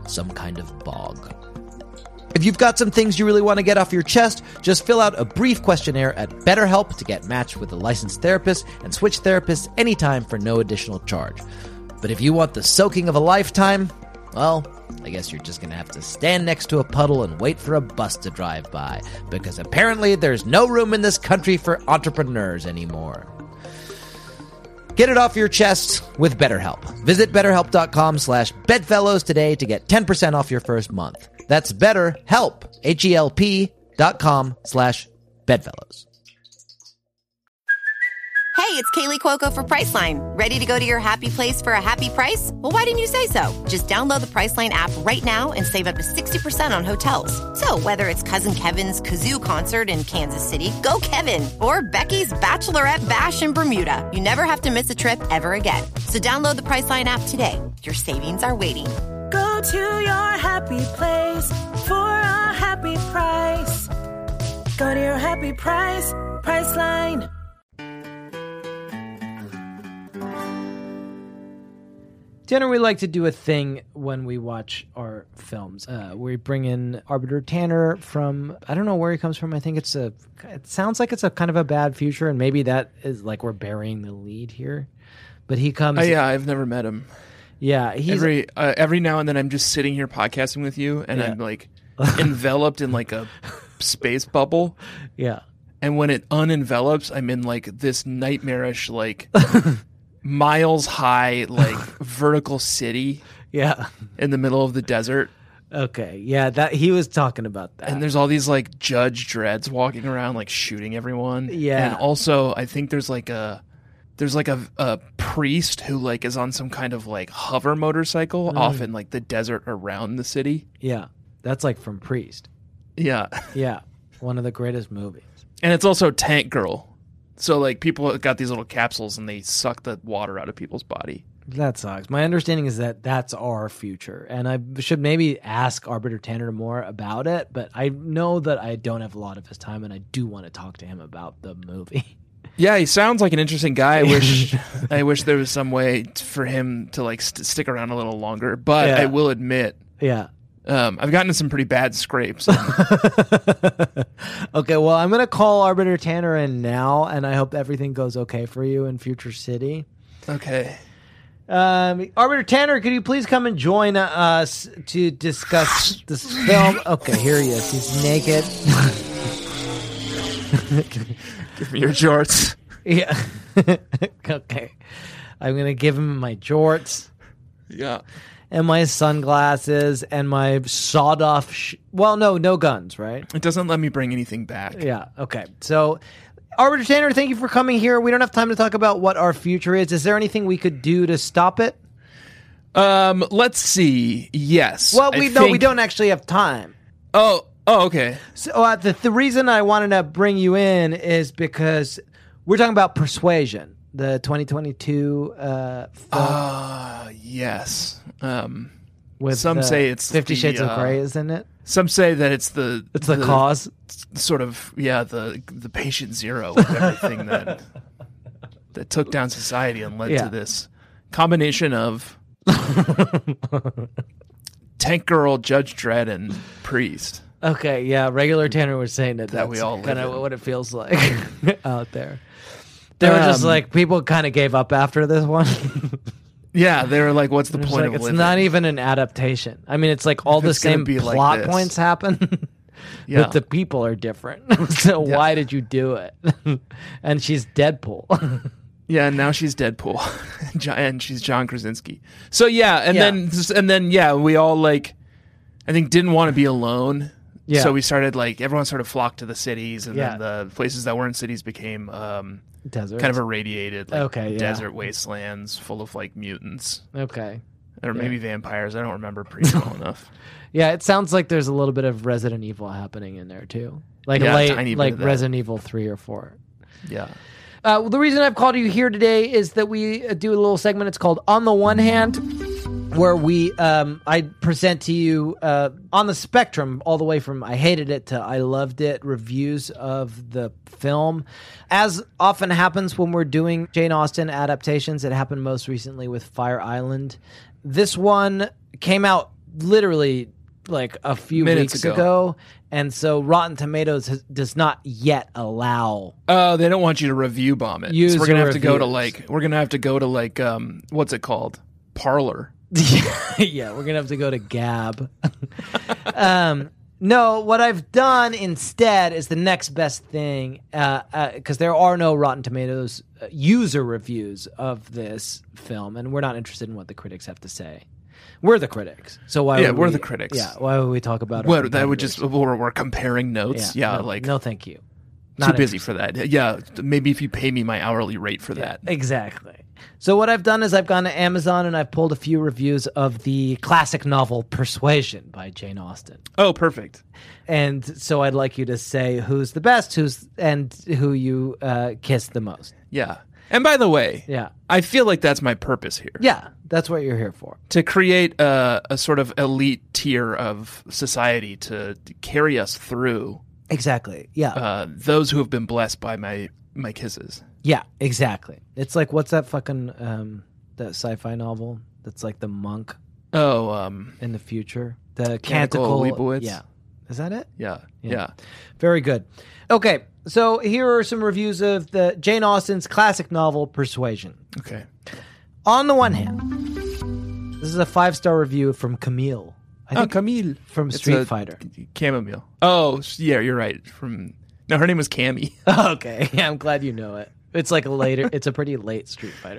some kind of bog. If you've got some things you really want to get off your chest, just fill out a brief questionnaire at BetterHelp to get matched with a licensed therapist and switch therapists anytime for no additional charge. But if you want the soaking of a lifetime, well, I guess you're just going to have to stand next to a puddle and wait for a bus to drive by, because apparently there's no room in this country for entrepreneurs anymore. Get it off your chest with BetterHelp. Visit BetterHelp.com/Bedfellows today to get 10% off your first month. That's BetterHelp, HELP.com/Bedfellows. Hey, it's Kaylee Cuoco for Priceline. Ready to go to your happy place for a happy price? Well, why didn't you say so? Just download the Priceline app right now and save up to 60% on hotels. So whether it's Cousin Kevin's Kazoo Concert in Kansas City, go Kevin, or Becky's Bachelorette Bash in Bermuda, you never have to miss a trip ever again. So download the Priceline app today. Your savings are waiting. Go to your happy place for a happy price. Go to your happy price, Priceline. Tanner, we like to do a thing when we watch our films. We bring in Arbiter Tanner from, I don't know where he comes from. I think it sounds like it's a kind of a bad future, and maybe that is like we're burying the lead here. But he comes. Yeah, I've never met him. Yeah, he's every now and then I'm just sitting here podcasting with you, and I'm like enveloped in like a space bubble. Yeah, and when it unenvelops, I'm in like this nightmarish like. Miles high, like vertical city. Yeah. In the middle of the desert. Okay. Yeah, that he was talking about that. And there's all these like Judge Dreads walking around, like shooting everyone. Yeah. And also I think there's like a priest who like is on some kind of like hover motorcycle off in like the desert around the city. Yeah. That's like from Priest. Yeah. Yeah. One of the greatest movies. And it's also Tank Girl. So, like, people got these little capsules and they suck the water out of people's body. That sucks. My understanding is that that's our future. And I should maybe ask Arbiter Tanner more about it, but I know that I don't have a lot of his time, and I do want to talk to him about the movie. Yeah, he sounds like an interesting guy. I wish there was some way for him to, like, stick around a little longer. But I will admit... Yeah. I've gotten some pretty bad scrapes. Okay, well, I'm going to call Arbiter Tanner in now, and I hope everything goes okay for you in Future City. Okay. Arbiter Tanner, could you please come and join us to discuss this film? Okay, here he is. He's naked. Give me your jorts. Yeah. Okay. I'm going to give him my jorts. Yeah. And my sunglasses and my sawed-off... no guns, right? It doesn't let me bring anything back. Yeah, okay. So, Arbiter Tanner, thank you for coming here. We don't have time to talk about what our future is. Is there anything we could do to stop it? Let's see. Yes. Well, we don't actually have time. Oh, okay. So, the reason I wanted to bring you in is because we're talking about Persuasion. The 2022 film. Yes. With some say it's 50 Shades of Grey, isn't it? Some say that it's the cause. Sort of, the patient zero of everything that took down society and led to this combination of Tank Girl, Judge Dredd, and Priest. Okay, yeah. Regular Tanner was saying that we all kind of what it feels like out there. They were just like, people kind of gave up after this one. Yeah, they were like, what's the point of living? It's not even an adaptation. I mean, it's like all the same plot points happen, but the people are different. So why did you do it? And she's Deadpool. Yeah, and now she's Deadpool. And she's John Krasinski. So then we all like, I think didn't want to be alone. Yeah. So we started everyone sort of flocked to the cities, and then the places that weren't cities became deserts. Kind of irradiated, desert wastelands full of mutants. Okay. Or maybe vampires. I don't remember pretty well enough. Yeah, it sounds like there's a little bit of Resident Evil happening in there too. Like Resident Evil 3 or 4. Yeah. The reason I've called you here today is that we do a little segment. It's called On the One Hand, where I present to you on the spectrum, all the way from I hated it to I loved it, reviews of the film. As often happens when we're doing Jane Austen adaptations, it happened most recently with Fire Island. This one came out literally like a few Minutes weeks ago. ago. And so Rotten Tomatoes does not yet allow. Oh, they don't want you to review bomb it. So User we're gonna have to go to reviews. what's it called? Parlor. Yeah, we're gonna have to go to Gab. No, what I've done instead is the next best thing, because there are no Rotten Tomatoes user reviews of this film, and we're not interested in what the critics have to say. We're the critics, so why? Yeah, would we're we- the critics. Yeah, why would we talk about it? What that would just we're comparing notes. Yeah, no, thank you. too Not busy for that. Yeah, maybe if you pay me my hourly rate for that. Exactly. So what I've done is I've gone to Amazon and I've pulled a few reviews of the classic novel Persuasion by Jane Austen. Oh, perfect. And so I'd like you to say who's the best, who you kissed the most. Yeah. And by the way, Yeah. I feel like that's my purpose here. Yeah, that's what you're here for. To create a sort of elite tier of society to carry us through Exactly. Yeah. those who have been blessed by my kisses. Yeah, exactly. It's like, what's that fucking that sci-fi novel that's like the monk Oh, in the future? The Canticle Canticle. Leibowitz? Yeah. Is that it? Yeah. Very good. Okay, so here are some reviews of the Jane Austen's classic novel Persuasion. Okay. On the one hand, this is a 5-star review from Camille. I think Camille. from It's Street a Fighter. Chamomile. Oh, yeah, you're right. No, her name was Cammy. Okay, yeah, I'm glad you know it. It's like it's a pretty late Street Fighter.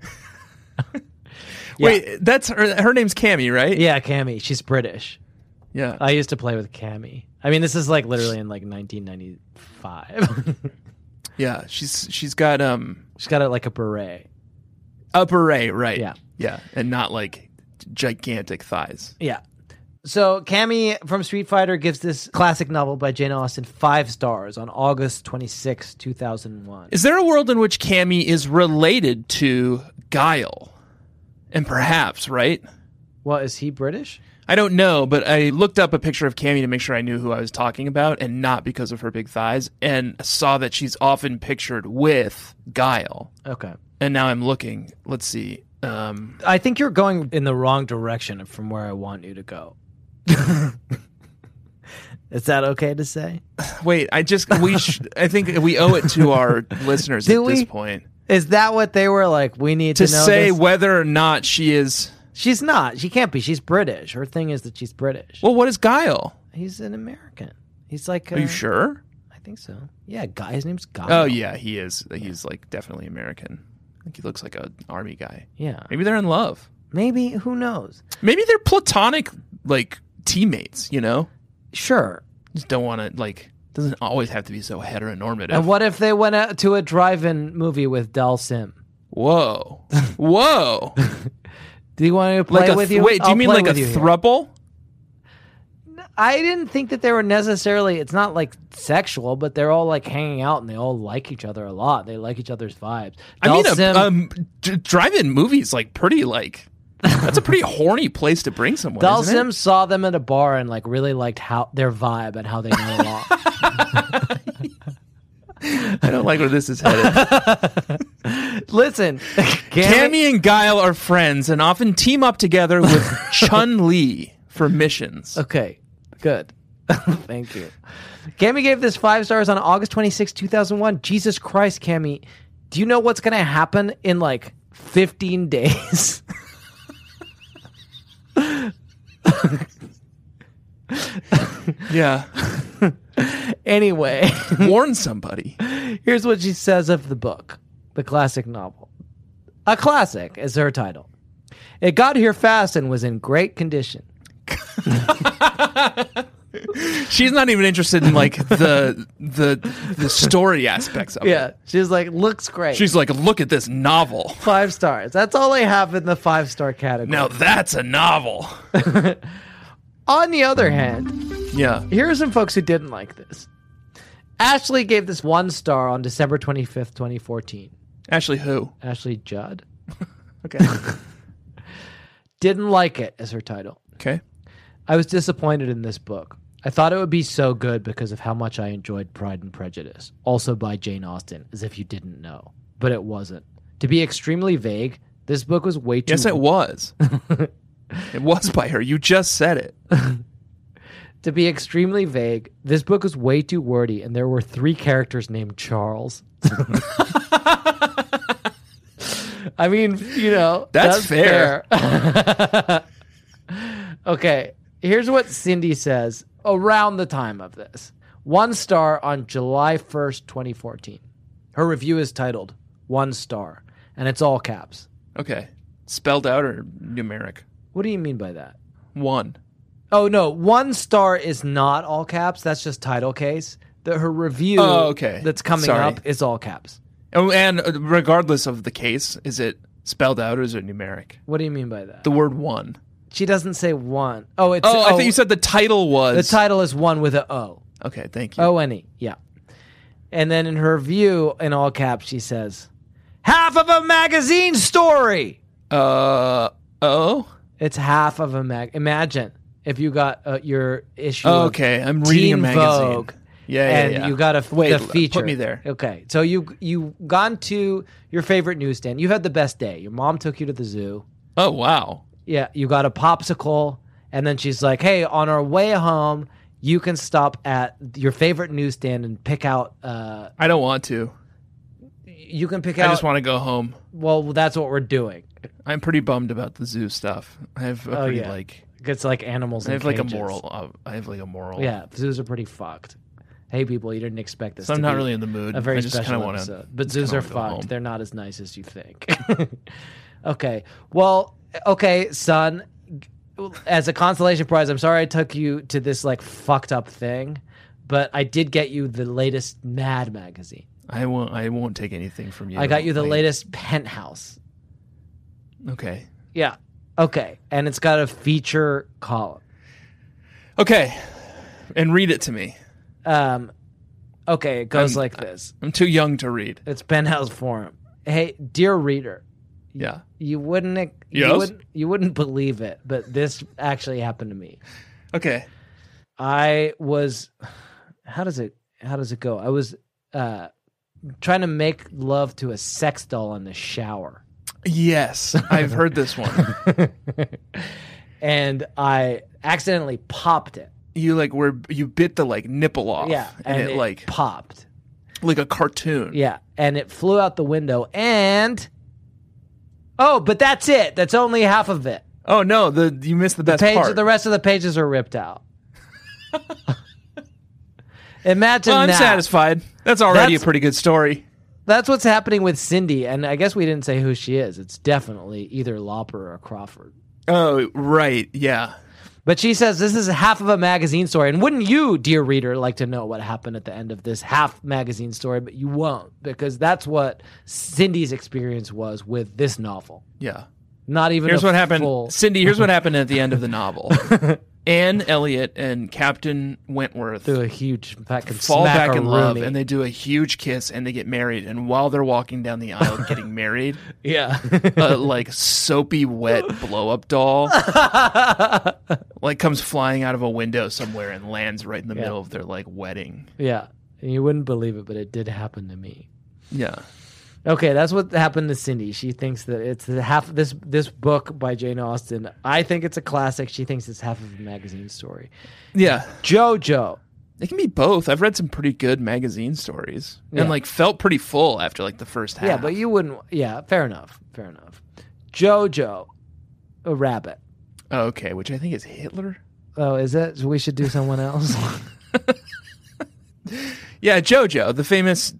Yeah. Wait, that's her name's Cammy, right? Yeah, Cammy. She's British. Yeah. I used to play with Cammy. I mean, this is like literally in like 1995. Yeah, she's got She's got like a beret. a beret, right? Yeah. Yeah, and not like gigantic thighs. Yeah. So Cammy from Street Fighter gives this classic novel by Jane Austen 5 stars on August 26, 2001. Is there a world in which Cammy is related to Guile? And perhaps, right? Well, is he British? I don't know, but I looked up a picture of Cammy to make sure I knew who I was talking about, and not because of her big thighs, and saw that she's often pictured with Guile. Okay. And now I'm looking. Let's see. I think you're going in the wrong direction from where I want you to go. Is that okay to say? Wait, I think we owe it to our listeners Do at this we? point Is that what they were like? We need to know say this? whether or not she is. She's not. She can't be. She's British. Her thing is that she's British. Well, what is Guile? He's an American. He's like. Are you sure? I think so. Yeah, Guy. His name's Guy. Oh yeah, he is. He's like definitely American. I think he looks like an army guy. Yeah. Maybe they're in love. Maybe. Who knows? Maybe they're platonic, like teammates. You know, Sure. just don't want to like. Doesn't always have to be so heteronormative. And what if they went out to a drive-in movie with Del Sim? Whoa, whoa! Do you want to play Like a with you? wait? Do you I'll mean play like a with you here. throuple? I didn't think that they were necessarily. It's not like sexual, but they're all like hanging out and they all like each other a lot. They like each other's vibes. I mean, Del Sim- drive-in movies like pretty like. That's a pretty horny place to bring someone. Del isn't it? Sim saw them at a bar and like really liked how their vibe and how they know a lot. I don't like where this is headed. Listen, Cammy and Guile are friends and often team up together with Chun-Li for missions. Okay, good. Thank you. Cammy gave this 5 stars on August 26, 2001. Jesus Christ, Cammy. Do you know what's going to happen in like 15 days? Yeah. Anyway, Warn somebody. here's what she says of the book, the classic novel. A classic is her title. It got here fast and was in great condition. She's not even interested in like the story aspects of it. Yeah, she's like, looks great. She's like, look at this novel. 5 stars. That's all they have in the 5-star category. Now that's a novel. On the other hand, Yeah. here are some folks who didn't like this. Ashley gave this 1 star on December 25th, 2014. Ashley who? Ashley Judd. Okay. Didn't like it as her title. Okay. I was disappointed in this book. I thought it would be so good because of how much I enjoyed Pride and Prejudice, also by Jane Austen, as if you didn't know. But it wasn't. To be extremely vague, this book was way too... Yes, it was. It was by her. You just said it. To be extremely vague, this book was way too wordy, and there were 3 characters named Charles. I mean, That's fair. Okay, here's what Cindy says around the time of this. 1 star on July 1st, 2014. Her review is titled 1 star, and it's all caps. Okay. Spelled out or numeric? What do you mean by that? 1. Oh, no. 1 star is not all caps. That's just title case. Her review that's coming up is all caps. Oh, and regardless of the case, is it spelled out or is it numeric? What do you mean by that? The word 1. She doesn't say 1. Oh, I thought you said the title was... The title is 1 with an O. Okay, thank you. O-N-E, yeah. And then in her review, in all caps, she says, half of a magazine story! It's half of a Imagine if you got your issue okay, I'm reading Teen a magazine. Vogue, yeah. You got the feature. Put me there. Okay, so you gone to your favorite newsstand. You had the best day. Your mom took you to the zoo. Oh, wow. Yeah, you got a popsicle, and then she's like, hey, on our way home, you can stop at your favorite newsstand and pick out... I don't want to. You can pick out... I just want to go home. Well, that's what we're doing. I'm pretty bummed about the zoo stuff. I have a it's like animals. I have cages. like a moral. Yeah, zoos are pretty fucked. Hey, people, you didn't expect this. So I'm not really in the mood. A very I just special wanna, episode. But zoos are fucked. Home. They're not as nice as you think. Okay. Well, okay, son. As a consolation prize, I'm sorry I took you to this like fucked up thing, but I did get you the latest Mad magazine. I won't take anything from you. I got you the latest Penthouse. Okay. Yeah. Okay. And it's got a feature column. Okay. And read it to me. Okay, it goes like this. I'm too young to read. It's Penthouse Forum. Hey, dear reader. Yeah. You wouldn't believe it, but this actually happened to me. Okay. I was how does it go? I was trying to make love to a sex doll in the shower. Yes, I've heard this one. And I accidentally popped it. You bit the nipple off. Yeah, and it popped. Like a cartoon. Yeah, and it flew out the window and but that's it. That's only half of it. Oh no, you missed the best part. The rest of the pages are ripped out. Imagine I'm that. satisfied. That's already a pretty good story. That's what's happening with Cindy, and I guess we didn't say who she is. It's definitely either Lauper or Crawford. Oh, right, yeah. But she says this is half of a magazine story, and wouldn't you, dear reader, like to know what happened at the end of this half magazine story? But you won't, because that's what Cindy's experience was with this novel. Yeah. Not even Here's what happened. Cindy, here's what happened at the end of the novel. Anne Elliot and Captain Wentworth do a huge fucking fall back in love, and they do a huge kiss, and they get married. And while they're walking down the aisle getting married, yeah, a soapy wet blow up doll comes flying out of a window somewhere and lands right in the middle of their wedding. Yeah, and you wouldn't believe it, but it did happen to me. Yeah. Okay, that's what happened to Cindy. She thinks that it's half this book by Jane Austen. I think it's a classic. She thinks it's half of a magazine story. Yeah. JoJo. It can be both. I've read some pretty good magazine stories and felt pretty full after the first half. Yeah, but you wouldn't. Yeah, fair enough. Fair enough. JoJo, a rabbit. Okay, which I think is Hitler. Oh, is it? So we should do someone else. Yeah, JoJo, the famous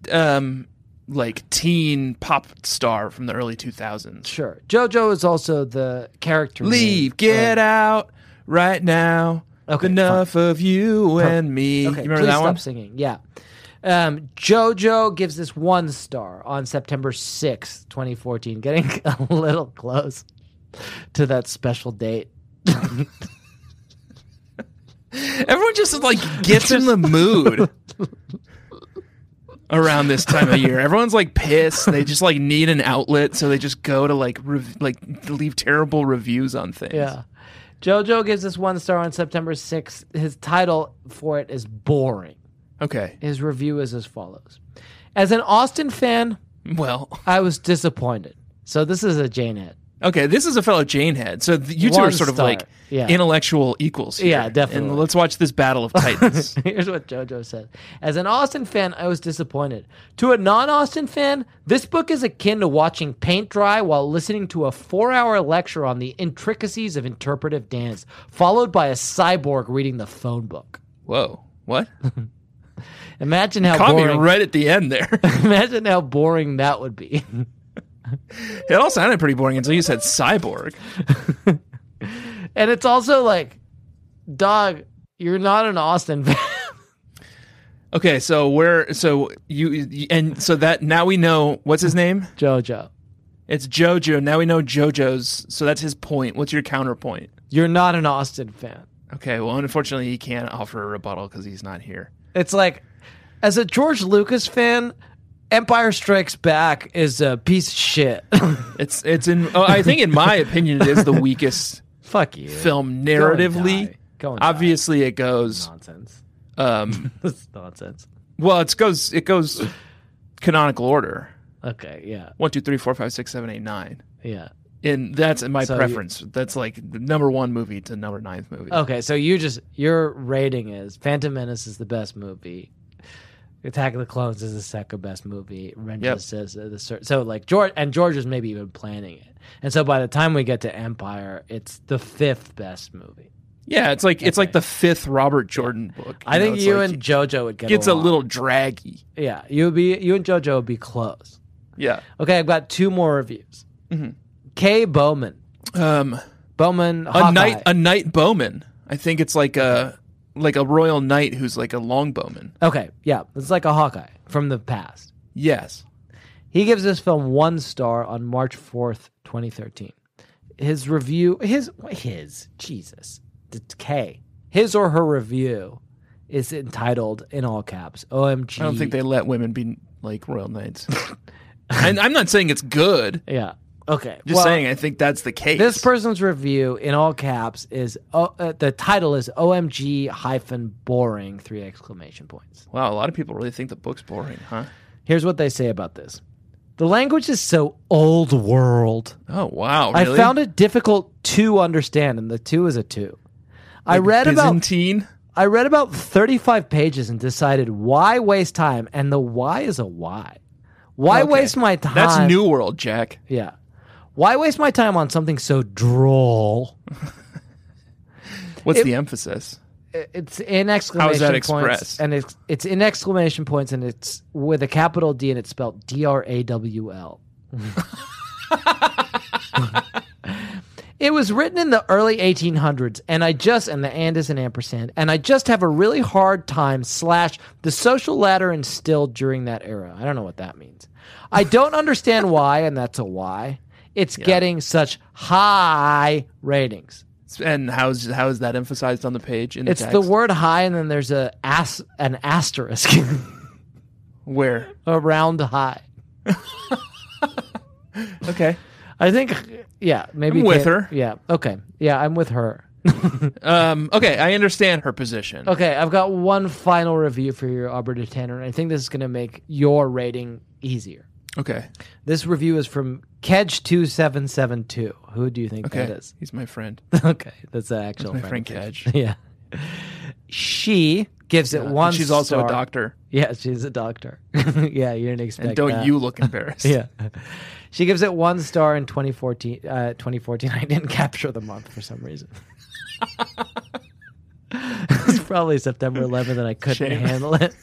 teen pop star from the early 2000s. Sure. JoJo is also the character. Leave, get out right now. Okay, enough fine. of you and me. Okay, you remember please that stop one? Singing. Yeah. JoJo gives this 1 star on September 6th, 2014, getting a little close to that special date. Everyone just gets in the mood around this time of year. Everyone's pissed. They just need an outlet, so they just go to leave terrible reviews on things. Yeah. JoJo gives this 1 star on September 6th. His title for it is boring. Okay. His review is as follows. As an Austen fan, well, I was disappointed. So this is a Jane Ed. Okay, this is a fellow Jane head. So you two are sort of star. like Yeah. intellectual equals here. Yeah, definitely. And let's watch this battle of titans. Here's what JoJo said. As an Austen fan, I was disappointed. To a non-Austen fan, this book is akin to watching paint dry while listening to a 4-hour lecture on the intricacies of interpretive dance, followed by a cyborg reading the phone book. Whoa. What? Imagine how Caught me boring. right at the end there. Imagine how boring that would be. It all sounded pretty boring until you said cyborg. And it's also like, dog, you're not an Austen fan. Okay, so that now we know what's his name? JoJo. It's JoJo. Now we know JoJo's. So that's his point. What's your counterpoint? You're not an Austen fan. Okay, well, unfortunately, he can't offer a rebuttal because he's not here. It's like, as a George Lucas fan, Empire Strikes Back is a piece of shit. I think in my opinion, it is the weakest Fuck you. film narratively. Go and Obviously, it goes. Nonsense. It's nonsense. Well, it goes canonical order. Okay, yeah. 1, 2, 3, 4, 5, 6, 7, 8, 9. Yeah. And that's in my So preference. That's like the number 1 movie to number 9th movie. Okay, so your rating is Phantom Menace is the best movie. Attack of the Clones is the second best movie. Rangers is so like George is maybe even planning it. And so by the time we get to Empire, it's the 5th best movie. Yeah, it's like the 5th Robert Jordan book. I think you and JoJo would get gets along. a little draggy. Yeah, you and JoJo would be close. Yeah. Okay, I've got 2 more reviews. Mm-hmm. Kay Bowman. Bowman. Hawkeye. A knight bowman. I think it's like a royal knight who's like a longbowman. Okay, yeah, it's like a Hawkeye from the past. Yes. He gives this film 1 star on March 4th, 2013. His review, Jesus, it's K. His or her review is entitled, in all caps, OMG. I don't think they let women be like royal knights. And I'm not saying it's good. Yeah. Okay. Just saying I think that's the case. This person's review, in all caps, is the title is OMG-boring, 3 exclamation points. Wow, a lot of people really think the book's boring, huh? Here's what they say about this. The language is so old world. Oh, wow. Really? I found it difficult to understand, and the 2 is a 2. I read Byzantine? I read about 35 pages and decided why waste time, and the why is a why. Why waste my time? That's New World, Jack. Yeah. Why waste my time on something so droll? What's the emphasis? It's in exclamation How is that points, expressed? and it's in exclamation points, and it's with a capital D, and it's spelled DRAWL. It was written in the early 1800s, and the and is an ampersand, and I just have a really hard time / the social ladder instilled during that era. I don't know what that means. I don't understand why, and that's a why. It's getting such high ratings. And how is that emphasized on the page? In the It's text? the word high, and then there's an asterisk. Where? Around high. Okay. I think, maybe I'm with her. Yeah, okay. Yeah, I'm with her. Okay, I understand her position. Okay, I've got one final review for your Arbor de Tanner, and I think this is going to make your rating easier. Okay. This review is from Kedge2772. Who do you think that is? He's my friend. Okay, that's the actual That's my friend Kedge. Yeah. She gives it 1 She's star. also a doctor. Yeah, she's a doctor. Yeah, you didn't expect And don't that. you look embarrassed. Yeah. She gives it 1 star in 2014. 2014. I didn't capture the month for some reason. It's probably September 11th and I couldn't handle it.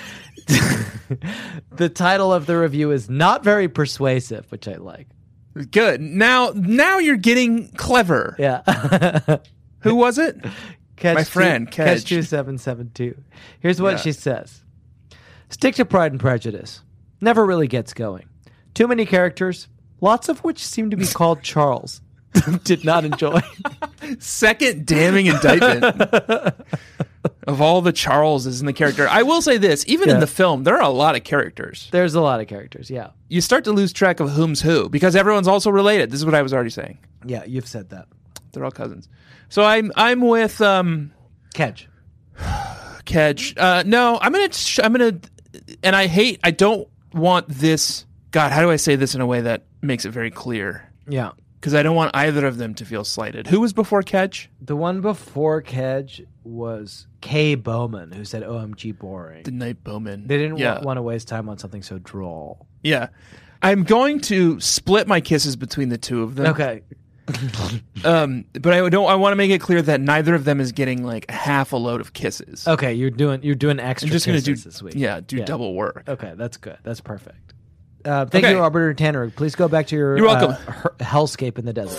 The title of the review is not very persuasive, which I like. Good. Now you're getting clever. Yeah. Who was it? My friend, Kedge. Kedge2772. Here's what she says. Stick to Pride and Prejudice. Never really gets going. Too many characters, lots of which seem to be called Charles. Did not enjoy. Second damning indictment of all the Charleses in the character. I will say this, even in the film, there are a lot of characters. There's a lot of characters, yeah. You start to lose track of whom's who, because everyone's also related. This is what I was already saying. Yeah, you've said that. They're all cousins. So I'm with Kedge. Kedge. No, I'm gonna and I don't want this. God, how do I say this in a way that makes it very clear? Yeah. because I don't want either of them to feel slighted. Who was before Kedge? The one before Kedge was Kay Bowman, who said OMG boring. The Night Bowman. They didn't want to waste time on something so droll. Yeah. I'm going to split my kisses between the two of them. Okay. But I want to make it clear that neither of them is getting like half a load of kisses. Okay, you're doing extra I'm just kisses gonna do this week. do double work. Okay, that's good. That's perfect. Thank you, Robert Tanner. Please go back to your You're welcome. hellscape in the desert.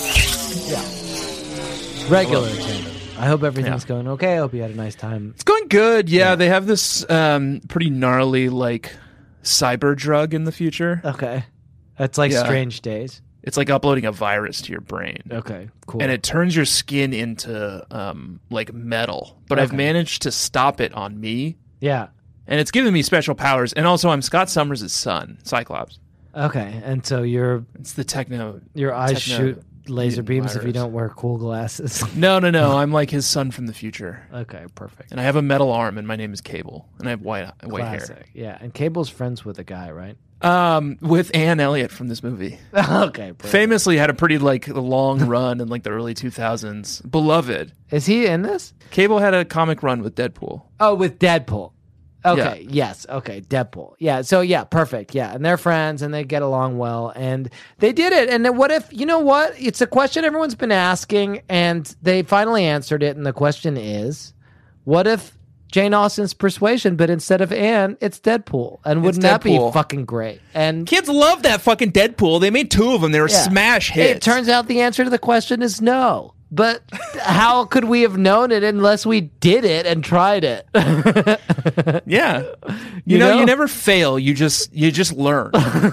Yeah. Regular Tanner. I hope everything's going okay. I hope you had a nice time. It's going good. Yeah, they have this pretty gnarly like cyber drug in the future. Okay. That's like Strange Days. It's like uploading a virus to your brain. Okay, cool. And it turns your skin into like metal. But I've managed to stop it on me. Yeah. And it's given me special powers. And also I'm Scott Summers' son, Cyclops. Okay. And so it's the techno. Your eyes shoot laser beams if you don't wear cool glasses. No. I'm like his son from the future. Okay, perfect. And I have a metal arm and my name is Cable. And I have white Classic. hair. Yeah. And Cable's friends with a guy, right? With Anne Elliot from this movie. Okay. Perfect. Famously had a pretty like long run in like the early 2000s. Beloved. Is he in this? Cable had a comic run with Deadpool. Oh, with Deadpool. Okay. Yeah. Yes. Okay. Deadpool. Yeah. So yeah, perfect. Yeah. And they're friends and they get along well and they did it. And then what if, you know what? It's a question everyone's been asking and they finally answered it. And the question is, what if Jane Austen's Persuasion, but instead of Anne, it's Deadpool? And wouldn't that be fucking great? And kids love that fucking Deadpool. They made 2 of them. They were smash hits. It turns out the answer to the question is no. But how could we have known it unless we did it and tried it? Yeah. You know, you never fail. You just learn.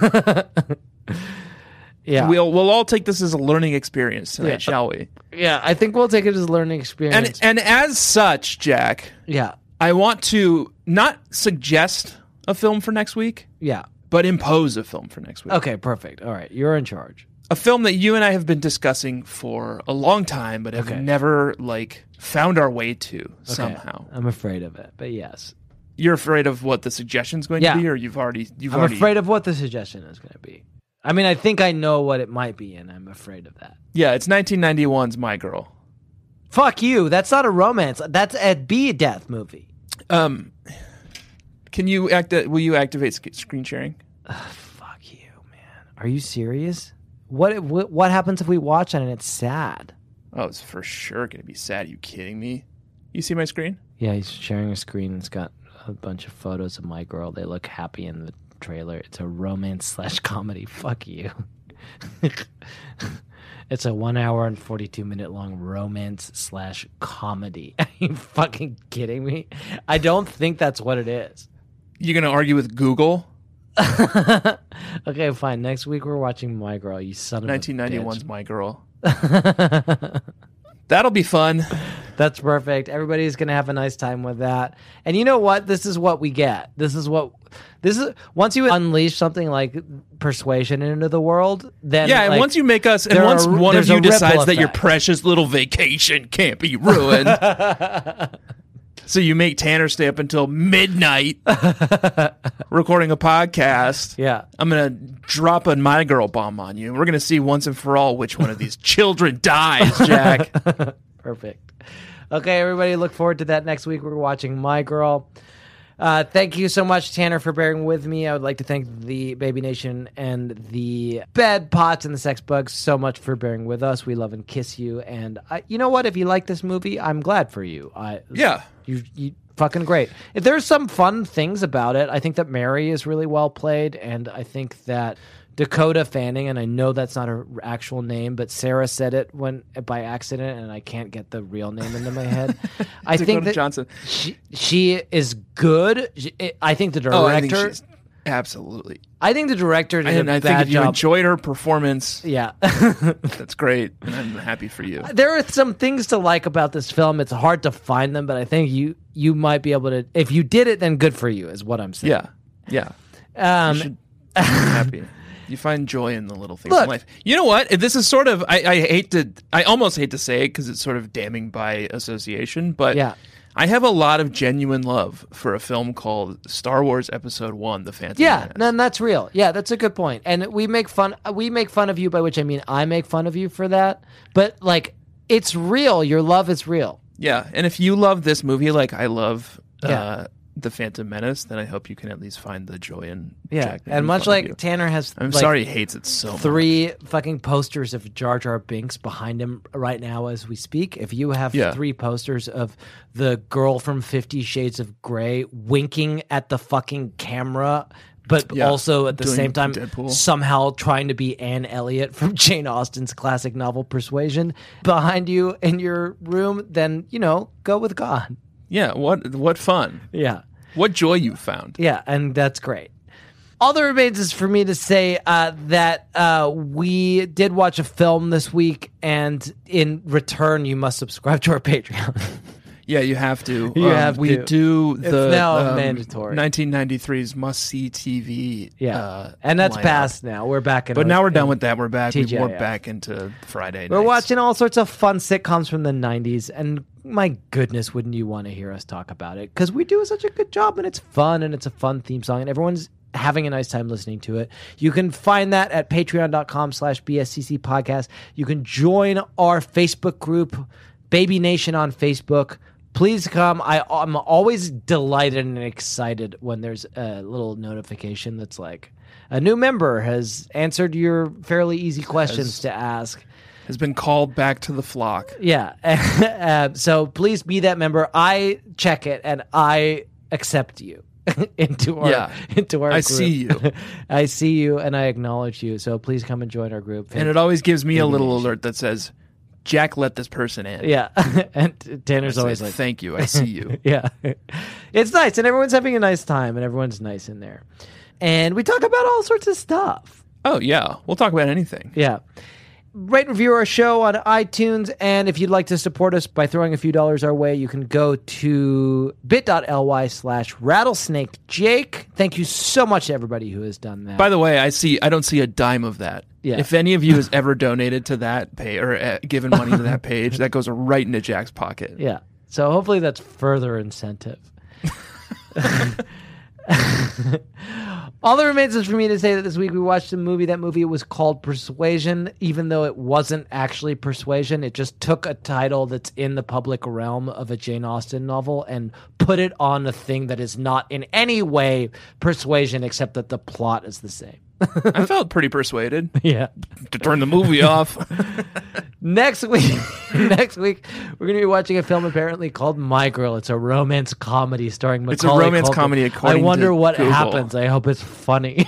Yeah. We'll all take this as a learning experience tonight, shall we? Yeah, I think we'll take it as a learning experience. And as such, Jack, I want to not suggest a film for next week. Yeah. But impose a film for next week. Okay, perfect. All right, you're in charge. A film that you and I have been discussing for a long time, but have never like found our way to somehow. I'm afraid of it, but yes. You're afraid of what the suggestion's going to be, or I'm afraid of what the suggestion is going to be. I mean, I think I know what it might be, and I'm afraid of that. Yeah, it's 1991's My Girl. Fuck you. That's not a romance. That's a death movie. Can you will you activate screen sharing? Fuck you, man. Are you serious? What happens if we watch it and it's sad? Oh, it's for sure going to be sad. Are you kidding me? You see my screen? Yeah, he's sharing a screen. It's got a bunch of photos of My Girl. They look happy in the trailer. It's a romance/comedy. Fuck you. It's a 1 hour and 42-minute long romance/comedy. Are you fucking kidding me? I don't think that's what it is. You going to argue with Google? Okay, fine. Next week we're watching My Girl, you son of a bitch. 1991's My Girl. That'll be fun. That's perfect. Everybody's going to have a nice time with that. And you know what? This is what we get. This is once you unleash something like Persuasion into the world, then and once you make us, and once one of you decides that your precious little vacation can't be ruined. So you make Tanner stay up until midnight recording a podcast. Yeah. I'm going to drop a My Girl bomb on you. We're going to see once and for all which one of these children dies, Jack. Perfect. Okay, everybody, look forward to that next week. We're watching My Girl. Thank you so much, Tanner, for bearing with me. I would like to thank the Baby Nation and the Bed Pots and the Sex Bugs so much for bearing with us. We love and kiss you. And you know what? If you like this movie, I'm glad for you. You fucking great. If there's some fun things about it, I think that Mary is really well played, and I think that Dakota Fanning, and I know that's not her actual name, but Sarah said it by accident, and I can't get the real name into my head. I think that Johnson. She is good. I think the director. I think she's absolutely. I think the director did a bad job. I think if you enjoyed her performance, that's great. And I'm happy for you. There are some things to like about this film. It's hard to find them, but I think you might be able to. If you did it, then good for you, is what I'm saying. Yeah. You should be happy. You find joy in the little things in life. You know what? This is sort of, I almost hate to say it because it's sort of damning by association, but I have a lot of genuine love for a film called Star Wars Episode 1, The Phantom Menace. Yeah, and that's real. Yeah, that's a good point. And we make fun of you, by which I mean I make fun of you for that. But like, it's real. Your love is real. Yeah, and if you love this movie like I love The Phantom Menace, then I hope you can at least find the joy in Jack. And much like Tanner has, I'm sorry he hates it so much. 3 fucking posters of Jar Jar Binks behind him right now as we speak. If you have 3 posters of the girl from 50 Shades of Grey winking at the fucking camera, but also at the same time Deadpool. Somehow trying to be Anne Elliot from Jane Austen's classic novel Persuasion behind you in your room, then, go with God. Yeah, what fun. Yeah. What joy you found. Yeah, and that's great. All that remains is for me to say that we did watch a film this week, and in return, you must subscribe to our Patreon. Yeah, you have to. We do the it's now mandatory 1993's must-see TV. Yeah, and that's lineup. Past now. We're back in. But now we're done with that. We're back. TGIF. We're back into Friday. We're nights. watching all sorts of fun sitcoms from the 90s, and my goodness, wouldn't you want to hear us talk about it? Because we do such a good job, and it's fun, and it's a fun theme song, and everyone's having a nice time listening to it. You can find that at patreon.com/BSCC podcast. You can join our Facebook group, Baby Nation on Facebook. Please come. I'm always delighted and excited when there's a little notification that's like, a new member has answered your fairly easy questions to ask. Has been called back to the flock. Yeah. So please be that member. I check it and I accept you into our group. I see you. I see you and I acknowledge you. So please come and join our group. And it always gives me a little alert that says, Jack, let this person in. Yeah. And Tanner's always like, thank you. I see you. Yeah. It's nice. And everyone's having a nice time and everyone's nice in there. And we talk about all sorts of stuff. Oh, yeah. We'll talk about anything. Yeah. Rate and review our show on iTunes, and if you'd like to support us by throwing a few dollars our way, you can go to bit.ly/rattlesnakejake. Thank you so much to everybody who has done that. By the way, I don't see a dime of that. Yeah. If any of you has ever donated to that pay or given money to that page, that goes right into Jack's pocket. Yeah. So hopefully that's further incentive. All that remains is for me to say that this week we watched a movie. That movie was called Persuasion, even though it wasn't actually Persuasion. It just took a title that's in the public realm of a Jane Austen novel and put it on a thing that is not in any way Persuasion, except that the plot is the same. I felt pretty persuaded. Yeah. To turn the movie off. Next week, we're going to be watching a film apparently called My Girl. It's a romance comedy starring Macaulay It's a romance Culkin. comedy according I wonder to what Google. happens. I hope it's funny.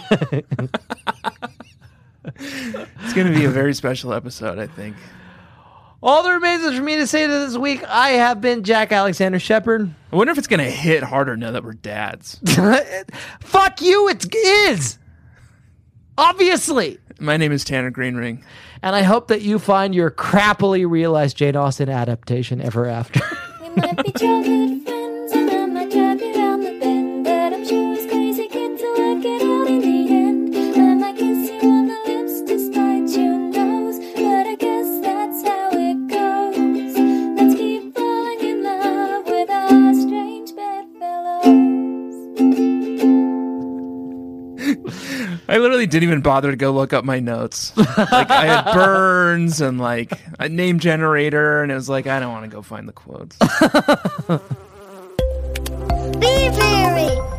It's going to be a very special episode, I think. All that remains is for me to say that this week I have been Jack Alexander Shepard. I wonder if it's going to hit harder now that we're dads. Fuck you, it is. Obviously. My name is Tanner Greenring. And I hope that you find your crappily realized Jane Austen adaptation ever after. We might be childhood friends and I might drive you round the bend, but I'm sure as crazy kids will work it out in the end. I might kiss you on the lips despite your nose, but I guess that's how it goes. Let's keep falling in love with our strange bedfellows. I literally didn't even bother to go look up my notes. Like I had Burns and like a name generator, and it was like, I don't want to go find the quotes. Be very